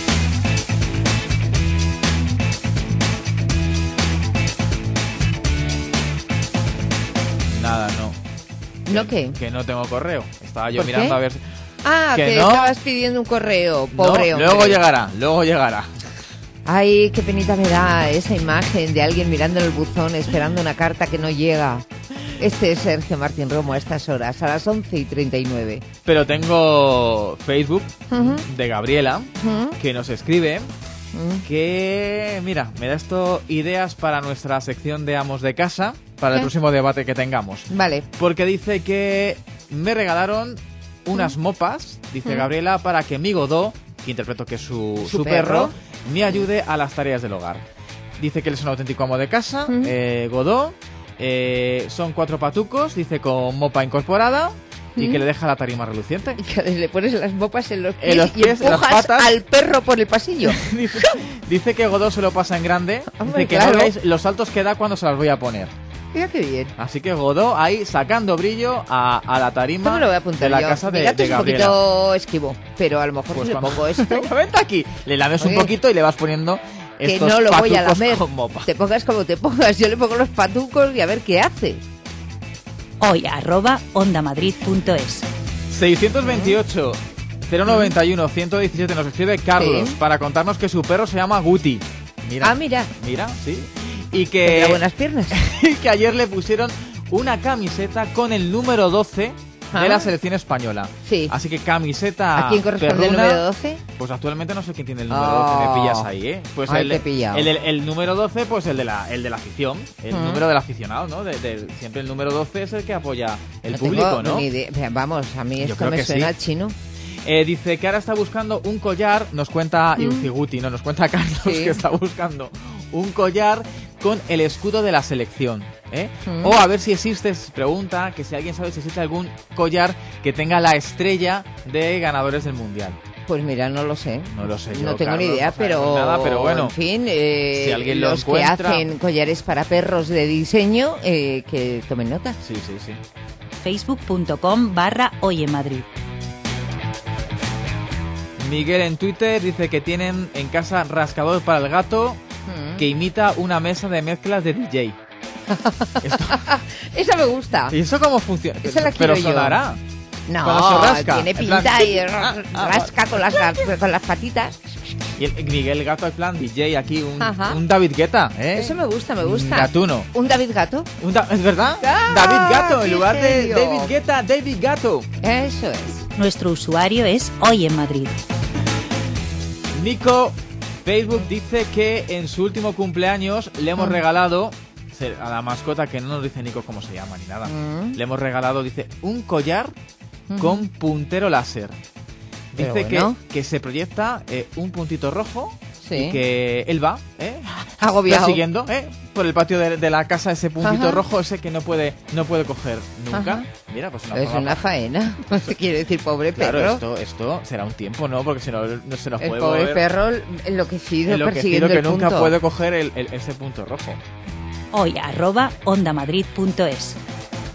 Nada, no. ¿No qué? Que no tengo correo. Estaba yo mirando a ver... Ah, que no, estabas pidiendo un correo, pobre hombre. Luego llegará. Ay, qué penita me da esa imagen de alguien mirando en el buzón esperando una carta que no llega. Este es Sergio Martín Romo a estas horas, a las 11:39. Pero tengo Facebook de Gabriela, que nos escribe que, mira, me da esto ideas para nuestra sección de Amos de Casa, para el próximo debate que tengamos. Vale. Porque dice que me regalaron unas mopas, dice Gabriela, para que mi Godó, que interpreto que es su perro, me ayude a las tareas del hogar. Dice que él es un auténtico amo de casa, Godó, son 4 patucos, dice con mopa incorporada y que le deja la tarima reluciente. Y que le pones las mopas en los pies, y empujas las patas al perro por el pasillo. dice que Godó se lo pasa en grande, Hombre, dice que no veáis los saltos que da cuando se las voy a poner. Mira qué bien. Así que Godó ahí sacando brillo a la tarima me lo voy a apuntar de la yo. casa de es Gabriela. un poquito esquivo, pero a lo mejor Pues si le pongo esto... Vente aquí, le lames un poquito y le vas poniendo que estos no lo voy a patucos lamer. con mopa. Te pongas como te pongas, yo le pongo los patucos y a ver qué hace. Hoy @ondamadrid.es 628 091 117 nos escribe Carlos para contarnos que su perro se llama Guti. Mira. Mira, sí. Y que tendrá buenas piernas. Y que ayer le pusieron una camiseta con el número 12 de la selección española. Sí. Así que camiseta. ¿A quién corresponde perruna, el número 12? Pues actualmente no sé quién tiene el número 12, me pillas ahí, ¿eh? Pues te he pillado. el número 12, pues el de la afición, el número del aficionado, ¿no? Siempre el número 12 es el que apoya el público, ¿no? Ni idea. Vamos, a mí esto me que suena sí. chino. Dice que ahora está buscando un collar, nos cuenta Guti, nos cuenta Carlos que está buscando un collar con el escudo de la selección. O a ver si existe, pregunta, que si alguien sabe si existe algún collar que tenga la estrella de ganadores del Mundial. Pues mira, no lo sé. No lo sé yo, No tengo Carlos, ni idea, pero nada, pero bueno. En fin, si alguien lo los encuentra... que hacen collares para perros de diseño, que tomen nota. Sí. Facebook.com/Hoy en Madrid. Miguel en Twitter dice que tienen en casa rascador para el gato que imita una mesa de mezclas de DJ. Esa me gusta. ¿Y eso cómo funciona? Esa la quiero Pero sonará. No, cuando se rasca, tiene en plan... pinta y rasca con las patitas. Y el Miguel Gato, en plan DJ aquí, un David Guetta, ¿eh? Eso me gusta. Gatuno. ¿Un David Gato? ¿Es verdad? David Gato, en lugar de David Guetta, David Gato. Eso es. Nuestro usuario es Hoy en Madrid. Nico, Facebook dice que en su último cumpleaños le hemos regalado a la mascota, que no nos dice Nico cómo se llama ni nada, le hemos regalado, dice, un collar con puntero láser. Dice que se proyecta un puntito rojo y que él va persiguiendo por el patio de la casa ese puntito rojo, ese que no puede coger nunca. Mira, pues una faena. Quiero decir, pobre perro. Claro, esto será un tiempo, ¿no? Porque si no se nos puede el pobre perro enloquecido persiguiendo que el nunca punto. puede coger ese punto rojo. Hoy @ondamadrid.es.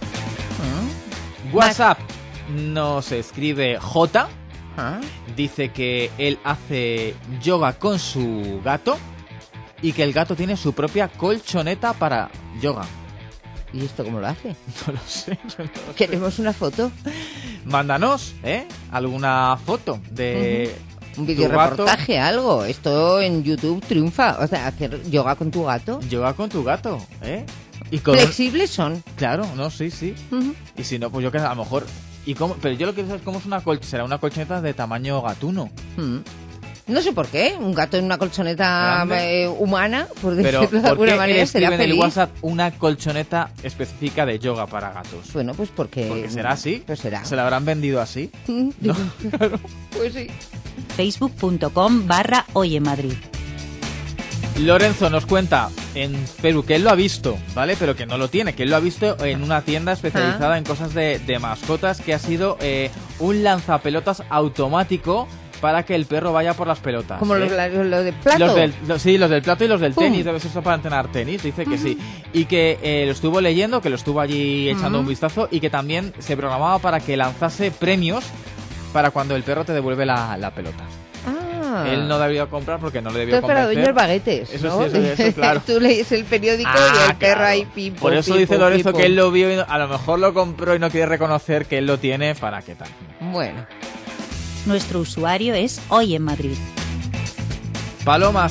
WhatsApp nos escribe J. Dice que él hace yoga con su gato y que el gato tiene su propia colchoneta para yoga. ¿Y esto cómo lo hace? No lo sé. Queremos una foto. Mándanos, alguna foto de un vídeo reportaje, algo. Esto en YouTube triunfa. O sea, hacer yoga con tu gato. Yoga con tu gato, Y flexibles son. Claro, no, sí. Y si no, pues yo que a lo mejor... Pero yo lo que quiero saber es cómo es una colchoneta. ¿Será una colchoneta de tamaño gatuno? No sé por qué. Un gato en una colchoneta humana, por decirlo de alguna manera, manera, sería feliz. feliz. En el WhatsApp una colchoneta específica de yoga para gatos. Bueno, pues porque será así. Pues será. ¿Se la habrán vendido así? ¿No? Claro. Pues sí. Facebook.com/Hoy en Madrid. Lorenzo nos cuenta en Facebook que él lo ha visto, ¿vale? Pero que no lo tiene, que él lo ha visto en una tienda especializada en cosas de mascotas, que ha sido un lanzapelotas automático para que el perro vaya por las pelotas. ¿Como los de plato? Sí, los del plato y los del tenis. Debe ser eso para entrenar tenis, dice que sí. Y que lo estuvo leyendo, que lo estuvo allí echando un vistazo, y que también se programaba para que lanzase premios para cuando el perro te devuelve la pelota. Él no debió comprar porque no le debió convencer. Para dueños baguetes, eso ¿no? Sí, eso, claro. Tú lees el periódico y el perro ahí pipo. Por eso dice Lorenzo que él lo vio y a lo mejor lo compró y no quiere reconocer que él lo tiene para qué tal. Bueno. Nuestro usuario es Hoy en Madrid. Paloma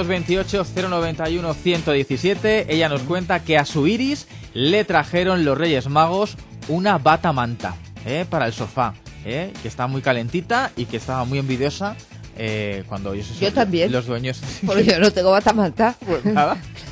628-091-117. Ella nos cuenta que a su Iris le trajeron los Reyes Magos una bata manta para el sofá, que está muy calentita y que estaba muy envidiosa cuando yo también. Los dueños. Porque yo no tengo bata manta. Pues nada.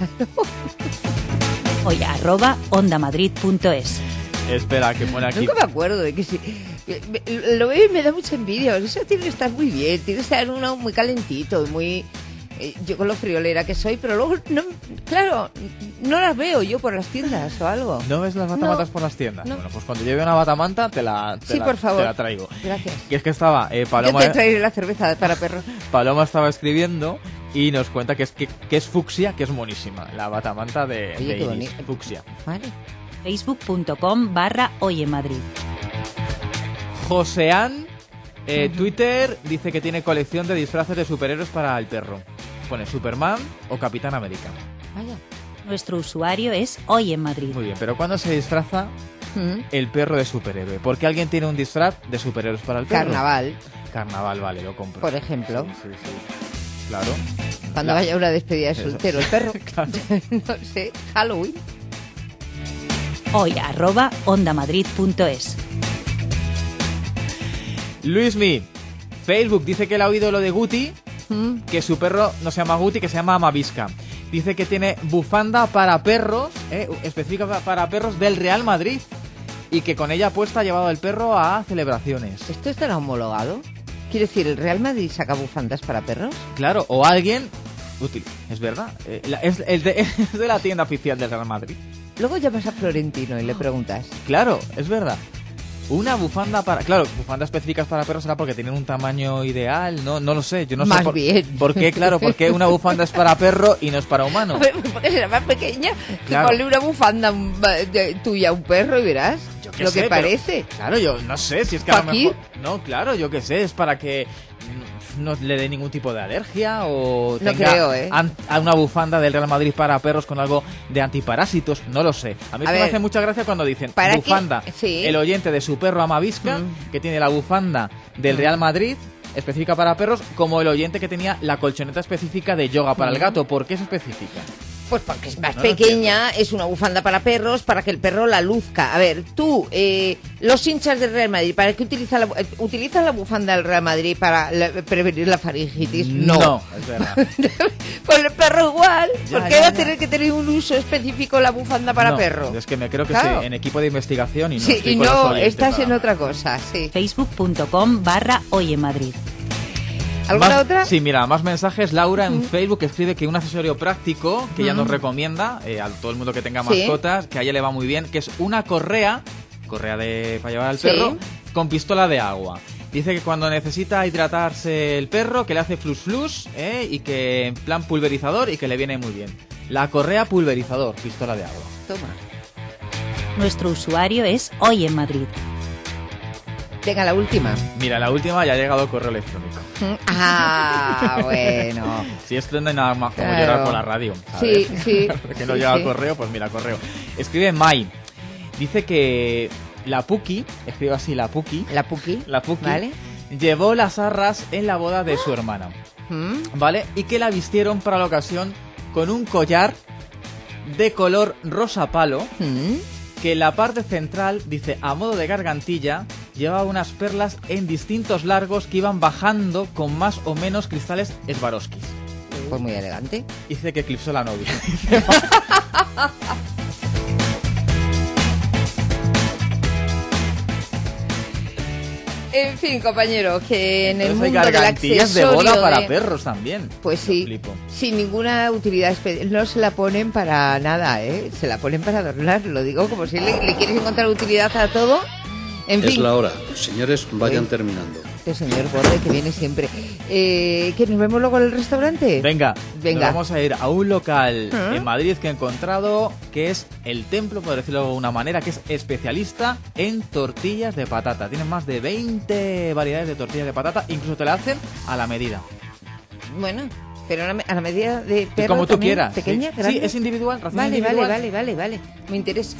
Hoy @ondamadrid.es. Espera, que pone aquí. Nunca me acuerdo de que sí. Lo veo y me da mucha envidia. Eso tiene que estar muy bien. Tiene que estar uno muy calentito y muy... yo con lo friolera que soy, pero luego, claro, no las veo yo por las tiendas o algo. ¿No ves las batamantas por las tiendas? No. Bueno, pues cuando lleve una batamanta por favor. Te la traigo. Gracias. Que es que estaba Paloma... Yo te traeré la cerveza para perros. Paloma estaba escribiendo y nos cuenta que es fucsia, que es monísima. La batamanta de Iris, fucsia. Vale. Facebook.com/Hoy en Madrid. Joseán, Twitter, dice que tiene colección de disfraces de superhéroes para el perro. Pone Superman o Capitán América. Vaya. Nuestro usuario es Hoy en Madrid. Muy bien, pero ¿cuándo se disfraza el perro de superhéroe? ¿Por qué alguien tiene un disfraz de superhéroes para el perro? Carnaval, vale, lo compro. Por ejemplo. Sí. Claro. Cuando vaya a una despedida de soltero el perro. Claro. No sé, Halloween. Hoy @ondamadrid.es. Luismi, Facebook dice que él ha oído lo de Guti, que su perro no se llama Guti, que se llama Amavisca. Dice que tiene bufanda para perros, específica para perros del Real Madrid, y que con ella puesta ha llevado el perro a celebraciones. ¿Esto estará homologado? Quiere decir, ¿el Real Madrid saca bufandas para perros? Claro, o alguien útil, es verdad. Es de la tienda oficial del Real Madrid. Luego llamas a Florentino y le preguntas. Claro, es verdad. Una bufanda para... Claro, bufandas específicas para perros será porque tienen un tamaño ideal, no lo sé. Yo no más sé bien. ¿Por qué? Claro, ¿por qué una bufanda es para perro y no es para humano? Porque será más pequeña. Claro. Ponle una bufanda tuya a un perro y verás lo que parece. Claro, yo no sé si es que a lo mejor... No, claro, yo qué sé, es para que no le dé ningún tipo de alergia o no tenga creo, a una bufanda del Real Madrid para perros con algo de antiparásitos, no lo sé. A mí me hace mucha gracia cuando dicen bufanda, el oyente de su perro Amavisca, que tiene la bufanda del Real Madrid específica para perros, como el oyente que tenía la colchoneta específica de yoga para el gato. ¿Por qué es específica? Pues porque es más pequeña, es una bufanda para perros, para que el perro la luzca. A ver, tú, los hinchas del Real Madrid, ¿para qué utilizan la bufanda del Real Madrid para prevenir la faringitis? No, es verdad. Pues el perro igual, ¿por qué va a tener que tener un uso específico la bufanda para perro? Es que me creo que claro. sí, en equipo de investigación y no. Sí, y no, estás en otra cosa, sí. Facebook.com/Hoy en Madrid. ¿Alguna otra? Sí, mira, más mensajes. Laura en Facebook escribe que un accesorio práctico que ella nos recomienda a todo el mundo que tenga mascotas, que a ella le va muy bien, que es una correa para llevar al perro, con pistola de agua. Dice que cuando necesita hidratarse el perro, que le hace flus flus, y que en plan pulverizador, y que le viene muy bien. La correa pulverizador, pistola de agua. Toma. Nuestro usuario es Hoy en Madrid. Venga, la última. Mira, la última ya ha llegado el correo electrónico. Ah, bueno. Si esto no hay nada más como llorar por la radio, ¿sabes? Sí. Porque no llega correo, pues mira, correo. Escribe Mai. Dice que la Puki, escribe así la Puki, ¿vale? llevó las arras en la boda de su hermana, ¿vale? Y que la vistieron para la ocasión con un collar de color rosa palo, que en la parte central, dice, a modo de gargantilla, llevaba unas perlas en distintos largos que iban bajando con más o menos cristales Swarovskis. Pues muy elegante. Dice que eclipsó la novia. En fin, compañero, que en el Entonces mundo hay del gargantillas de accesorio boda para perros también. Pues Yo sí, flipo. sin ninguna utilidad especial. No se la ponen para nada, ¿eh? Se la ponen para adornar, lo digo como si le quieres encontrar utilidad a todo. En fin. Es la hora. Señores, vayan terminando. El señor Borde, que viene siempre. ¿Que nos vemos luego en el restaurante? Venga. Nos vamos a ir a un local en Madrid que he encontrado, que es El Templo, por decirlo de alguna manera, que es especialista en tortillas de patata. Tienen más de 20 variedades de tortillas de patata, incluso te la hacen a la medida. Bueno, pero a la medida de perro como tú también, quieras. pequeña, Sí. grande. Sí, es individual, ración Vale, individual. vale. Me interesa.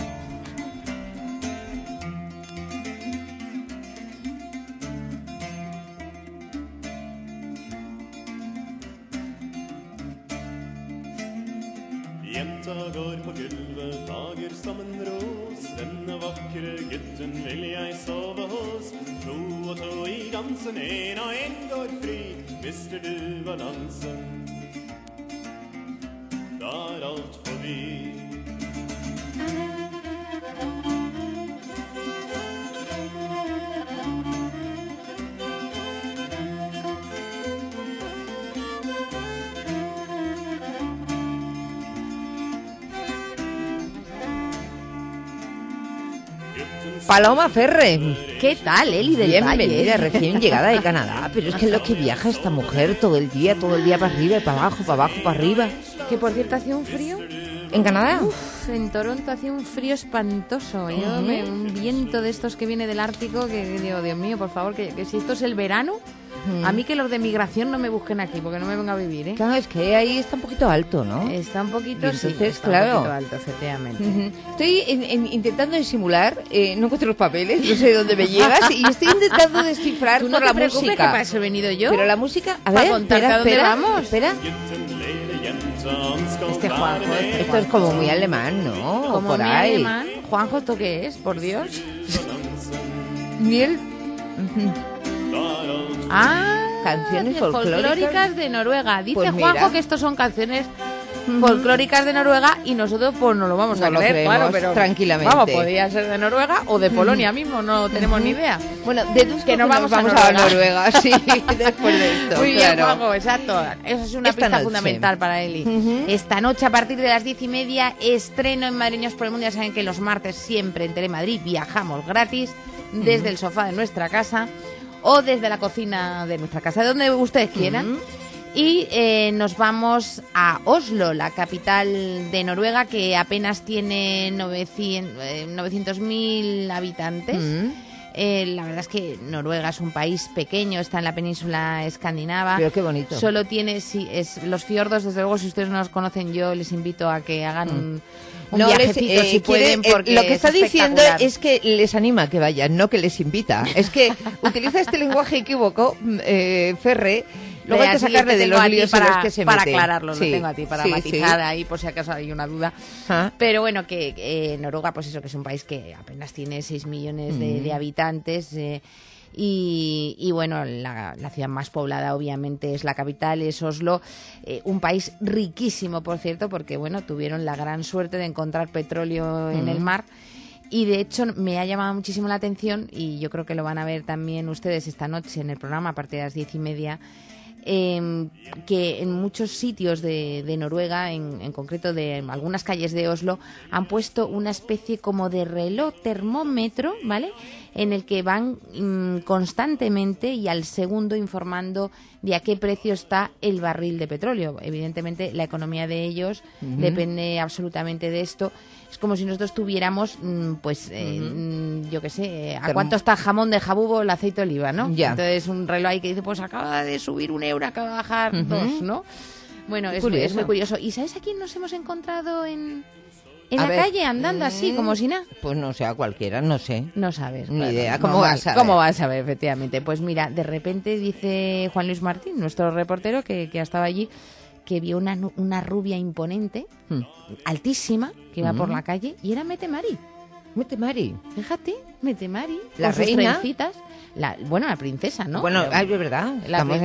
Jenta går på gulvet, dager som en ros. Denne vakre gutten vil jeg sove hos. To og to i dansen, en og en går fri. Mister du balansen, da er alt forbi. Paloma Ferre. ¿Qué tal, Eli del Bienvenida, Valle? recién llegada de Canadá. Pero es que lo que viaja esta mujer todo el día para arriba y para abajo, para abajo, para arriba. Que por cierto hacía un frío. ¿En Canadá? Uf, en Toronto hacía un frío espantoso. Un viento de estos que viene del Ártico que digo, Dios mío, por favor, que si esto es el verano, a mí que los de migración no me busquen aquí, porque no me venga a vivir, ¿eh? Claro, es que ahí está un poquito alto, ¿no? Está un poquito, entonces, sí, está claro. un poquito alto, efectivamente. Estoy intentando disimular, no encuentro los papeles, no sé de dónde me llegas, y estoy intentando descifrar Tú no por te la preocupes, música. que para eso he venido yo. Pero la música, a Para ver, contarte a dónde vamos. Espera. Este Juanjo. Esto es como muy alemán, ¿no? Como por muy ahí. alemán. Juanjo, ¿esto qué es? Por Dios. Miel. Canciones folclóricas de Noruega. Dice Pues mira. Juanjo que estos son canciones folclóricas de Noruega y nosotros pues no lo vamos a No lo creer, creemos, claro, pero tranquilamente. vamos, podría ser de Noruega o de Polonia mismo, no tenemos ni idea. Bueno, deduzco que nos vamos a Noruega, sí, después de esto. Muy bien, claro. Juanjo, exacto. Esa es una Esta pista noche. fundamental para Eli. Esta noche a partir de las 10:30, estreno en Madrileños por el Mundo. Ya saben que los martes siempre en Telemadrid viajamos gratis desde el sofá de nuestra casa o desde la cocina de nuestra casa, de donde ustedes quieran. Y nos vamos a Oslo, la capital de Noruega, que apenas tiene 900.000 habitantes. La verdad es que Noruega es un país pequeño, está en la península escandinava. Pero qué bonito. Solo tiene los fiordos, desde luego, si ustedes no los conocen, yo les invito a que hagan un viajecito si pueden, porque lo que está es diciendo espectacular. es que les anima a que vayan, no que les invita. Es que utiliza este lenguaje equívoco, Ferre. Luego hay que Así sacarle te de tengo los a ti líos en los que se para mete. aclararlo, Sí, lo tengo a ti para sí, matizar sí. ahí por si acaso hay una duda. Pero bueno, que Noruega, pues eso, que es un país que apenas tiene 6 millones de habitantes. Y bueno, la ciudad más poblada obviamente es la capital, es Oslo, un país riquísimo, por cierto, porque bueno, tuvieron la gran suerte de encontrar petróleo en el mar. Y de hecho me ha llamado muchísimo la atención, y yo creo que lo van a ver también ustedes esta noche en el programa a partir de las 10:30, que en muchos sitios de Noruega, en concreto de algunas calles de Oslo, han puesto una especie como de reloj termómetro, ¿vale?, en el que van constantemente y al segundo informando de a qué precio está el barril de petróleo. Evidentemente la economía de ellos depende absolutamente de esto. Es como si nosotros tuviéramos, yo qué sé, ¿a cuánto está el jamón de jabugo, el aceite de oliva, no? Ya. Entonces un reloj ahí que dice, pues acaba de subir €1, acaba de bajar 2, ¿no? Bueno, es muy curioso. ¿Y sabes a quién nos hemos encontrado en la calle, andando así, como si nada? Pues no sé, a cualquiera, no sé. No sabes. Ni claro, idea. ¿Cómo vas a saber? ¿Cómo vas a saber, efectivamente? Pues mira, de repente dice Juan Luis Martín, nuestro reportero que ha estado allí, que vio una rubia imponente, altísima, que iba por la calle, y era Mette Marit. Mette Marit. Fíjate, Metemari, la con sus reina. trencitas. La princesa, ¿no? Bueno, es verdad. Ya la hemos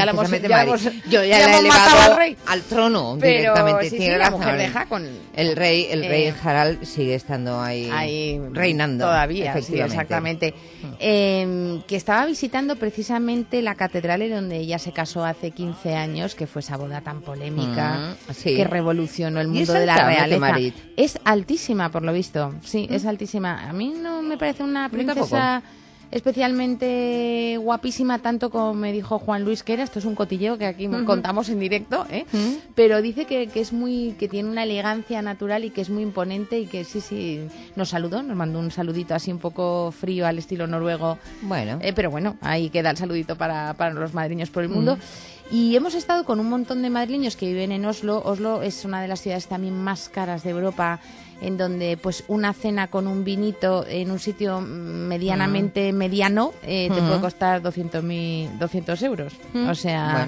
yo ya la he elevado al trono directamente. Sí, tiene la razón. mujer deja con... El rey Harald sigue estando ahí reinando. Todavía, sí, exactamente. Que estaba visitando precisamente la catedral en donde ella se casó hace 15 años, que fue esa boda tan polémica, que revolucionó el mundo de la realeza. Es altísima, por lo visto. Sí, es altísima. A mí no me parece una princesa especialmente guapísima, tanto como me dijo Juan Luis que era. Esto es un cotilleo que aquí contamos en directo, pero dice que es que tiene una elegancia natural y que es muy imponente y que sí, nos saludó, nos mandó un saludito así un poco frío al estilo noruego. Bueno. Pero bueno, ahí queda el saludito para los madrileños por el mundo. Y hemos estado con un montón de madrileños que viven en Oslo. Oslo es una de las ciudades también más caras de Europa, en donde pues una cena con un vinito en un sitio medianamente mediano te puede costar 200 euros. O sea,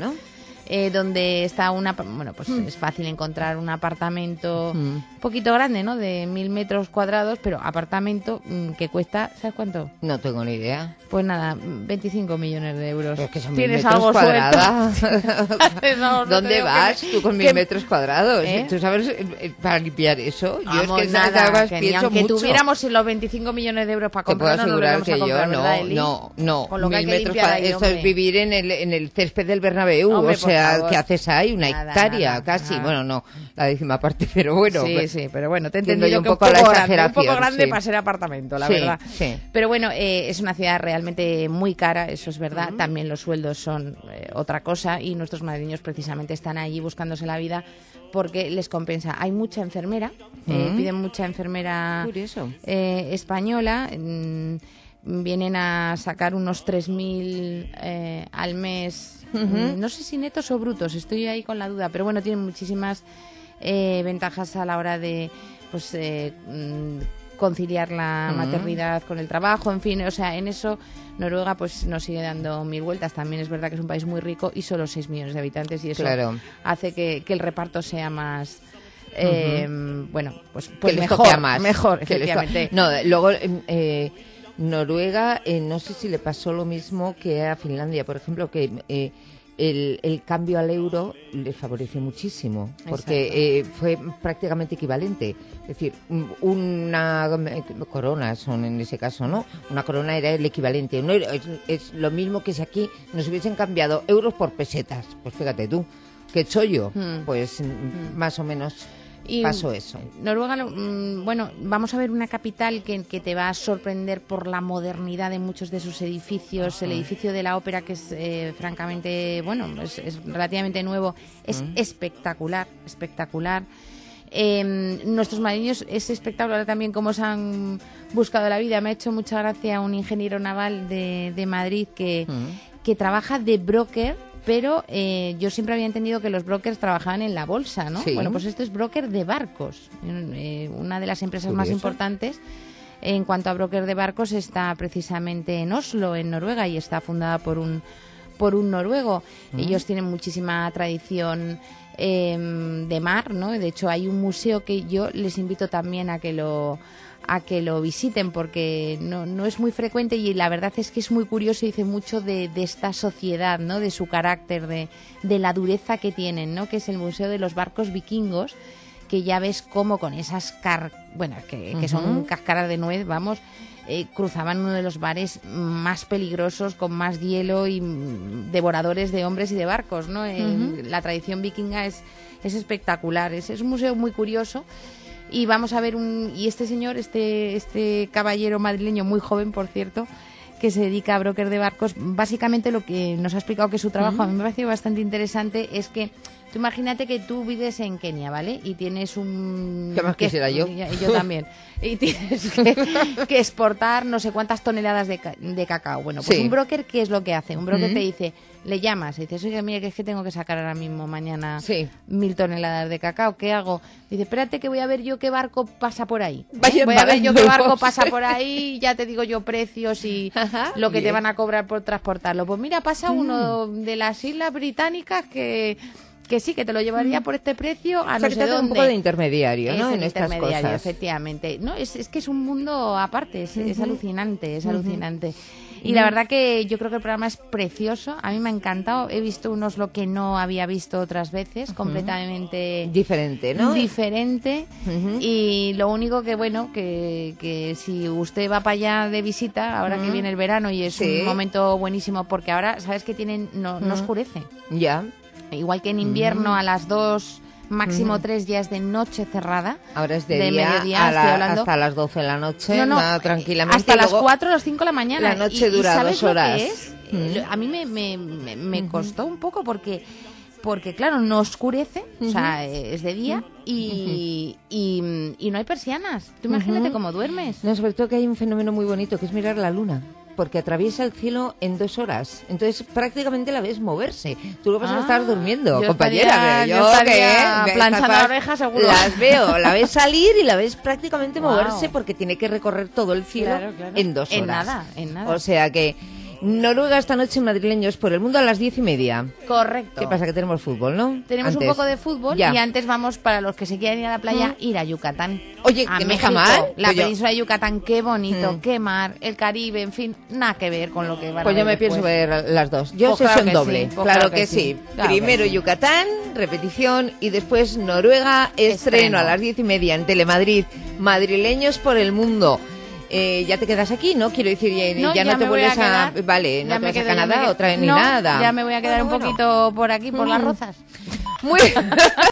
donde está pues es fácil encontrar un apartamento un poquito grande, ¿no? De 1000 metros cuadrados, pero apartamento que cuesta, ¿sabes cuánto? No tengo ni idea. Pues nada, 25 millones de euros. Pero es que son ¿Tienes 1000 metros algo cuadrados? No, ¿Dónde vas tú con 1000 metros cuadrados? ¿Tú sabes para limpiar eso? Yo es que nada, pienso aunque mucho. tuviéramos los 25 millones de euros para comprar, te puedo asegurar que comprar, yo ¿verdad, Eli? no. Con lo que hay 1000 que metros limpiar ahí, esto es vivir en el césped del Bernabéu, Hombre, o sea, por favor. ¿qué haces ahí? Una hectárea casi. nada. Bueno, no, la décima parte, pero bueno. Sí, pero bueno, te he entiendo entendido yo que un poco la exageración. un poco grande sí. para ser apartamento, la Sí, verdad. sí. Pero bueno, es una ciudad realmente muy cara, eso es verdad. También los sueldos son otra cosa y nuestros madrileños precisamente están allí buscándose la vida porque les compensa. Hay mucha enfermera, piden mucha enfermera española. Vienen a sacar unos 3.000 al mes. No sé si netos o brutos, estoy ahí con la duda, pero bueno, tienen muchísimas ventajas a la hora de conciliar la maternidad con el trabajo, en fin, o sea, en eso Noruega pues nos sigue dando 1000 vueltas. También es verdad que es un país muy rico y solo 6 millones de habitantes y eso hace que el reparto sea más bueno, pues mejor, efectivamente. No, luego Noruega, no sé si le pasó lo mismo que a Finlandia, por ejemplo, que el cambio al euro les favoreció muchísimo, porque fue prácticamente equivalente. Es decir, una corona son en ese caso, ¿no? Una corona era el equivalente. No era, es lo mismo que si aquí nos hubiesen cambiado euros por pesetas. Pues fíjate tú, qué chollo. Pues más o menos pasó eso. Noruega, bueno, vamos a ver una capital que te va a sorprender por la modernidad de muchos de sus edificios. El edificio de la ópera, que es francamente, bueno, es relativamente nuevo, es espectacular. Nuestros marineros es espectacular también cómo se han buscado la vida. Me ha hecho mucha gracia un ingeniero naval de Madrid que trabaja de broker, pero yo siempre había entendido que los brokers trabajaban en la bolsa, ¿no? Sí. Bueno, pues esto es broker de barcos. Una de las empresas más importantes en cuanto a broker de barcos está precisamente en Oslo, en Noruega, y está fundada por un noruego. Ellos tienen muchísima tradición de mar, ¿no? De hecho, hay un museo que yo les invito también a que lo visiten, porque no es muy frecuente y la verdad es que es muy curioso y dice mucho de esta sociedad, ¿no? De su carácter, de la dureza que tienen, ¿no? Que es el Museo de los Barcos Vikingos, que ya ves cómo con esas que son cáscaras de nuez, vamos, cruzaban uno de los bares más peligrosos, con más hielo y devoradores de hombres y de barcos, ¿no? La tradición vikinga es espectacular, es un museo muy curioso. Y vamos a ver y este señor, este caballero madrileño, muy joven, por cierto, que se dedica a broker de barcos, básicamente lo que nos ha explicado que es su trabajo, a mí me parece bastante interesante, es que tú imagínate que tú vives en Kenia, ¿vale? Y tienes un... ¿Qué más quisiera yo? Y yo también. Y tienes que exportar no sé cuántas toneladas de cacao. Bueno, pues un broker, ¿qué es lo que hace? Un broker te dice, le llamas y dices, oye, mira, que es que tengo que sacar ahora mismo mañana 1000 toneladas de cacao. ¿Qué hago? Dice, espérate que voy a ver yo qué barco pasa por ahí. Voy a ver yo qué barco pasa por ahí, ya te digo yo precios y lo que te van a cobrar por transportarlo. Pues mira, pasa uno de las Islas Británicas que que sí, que te lo llevaría por este precio a O sea, no que sé te hace dónde. un poco de intermediario, ¿no? Es En el estas intermediario, cosas. efectivamente. No, es que es un mundo aparte, es alucinante, es Ujú. alucinante. Y la verdad que yo creo que el programa es precioso, a mí me ha encantado, he visto unos lo que no había visto otras veces, completamente diferente, ¿no? Diferente, y lo único que, bueno, que si usted va para allá de visita, ahora que viene el verano y es Sí. un momento buenísimo, porque ahora, ¿sabes qué tienen? No oscurece. Ya. Igual que en invierno a las 2, máximo 3 ya es de noche cerrada. Ahora es de, de día mediodía, estoy hablando. hasta las 12 de la noche, No, nada, tranquilamente. hasta y las luego 4 o las 5 de la mañana. La noche ¿Y dura sabes 2 horas. lo que es? A mí me costó un poco porque claro, no oscurece, o sea, es de día y no hay persianas. Tú imagínate cómo duermes. No, sobre todo que hay un fenómeno muy bonito, que es mirar la luna. Porque atraviesa el cielo en 2 horas. Entonces prácticamente la ves moverse. Tú lo que pasa es que estás durmiendo, yo compañera. estaría- pero yo estaría ¿qué? planchando Estas la oreja, seguro. Las veo, la ves salir y la ves prácticamente Guau. moverse porque tiene que recorrer todo el cielo Claro. en 2 horas. En nada, en nada. O sea que Noruega esta noche, madrileños por el mundo a las 10:30. Correcto. ¿Qué pasa? Que tenemos fútbol, ¿no? Tenemos Antes. un poco de fútbol Ya. y antes vamos, para los que se quieran ir a la playa, ir a Yucatán. Oye, a que no México, está mal. La Pues yo- península de Yucatán, qué bonito, qué mar, el Caribe, en fin, nada que ver con lo que van a Pues yo ver me pienso después. ver las dos. Yo Pues claro sesión que doble. sí, pues claro que sí. claro Primero que sí. Yucatán, repetición, y después Noruega, estreno a las 10:30 en Telemadrid. Madrileños por el mundo. Ya te quedas aquí, ¿no? Quiero decir, ya no te me voy vuelves a a... quedar. Vale, Ya no te me vas a quedo, ya me Canadá quedo. otra vez ni No, nada. Ya me voy a quedar un poquito por aquí, por las rozas. Muy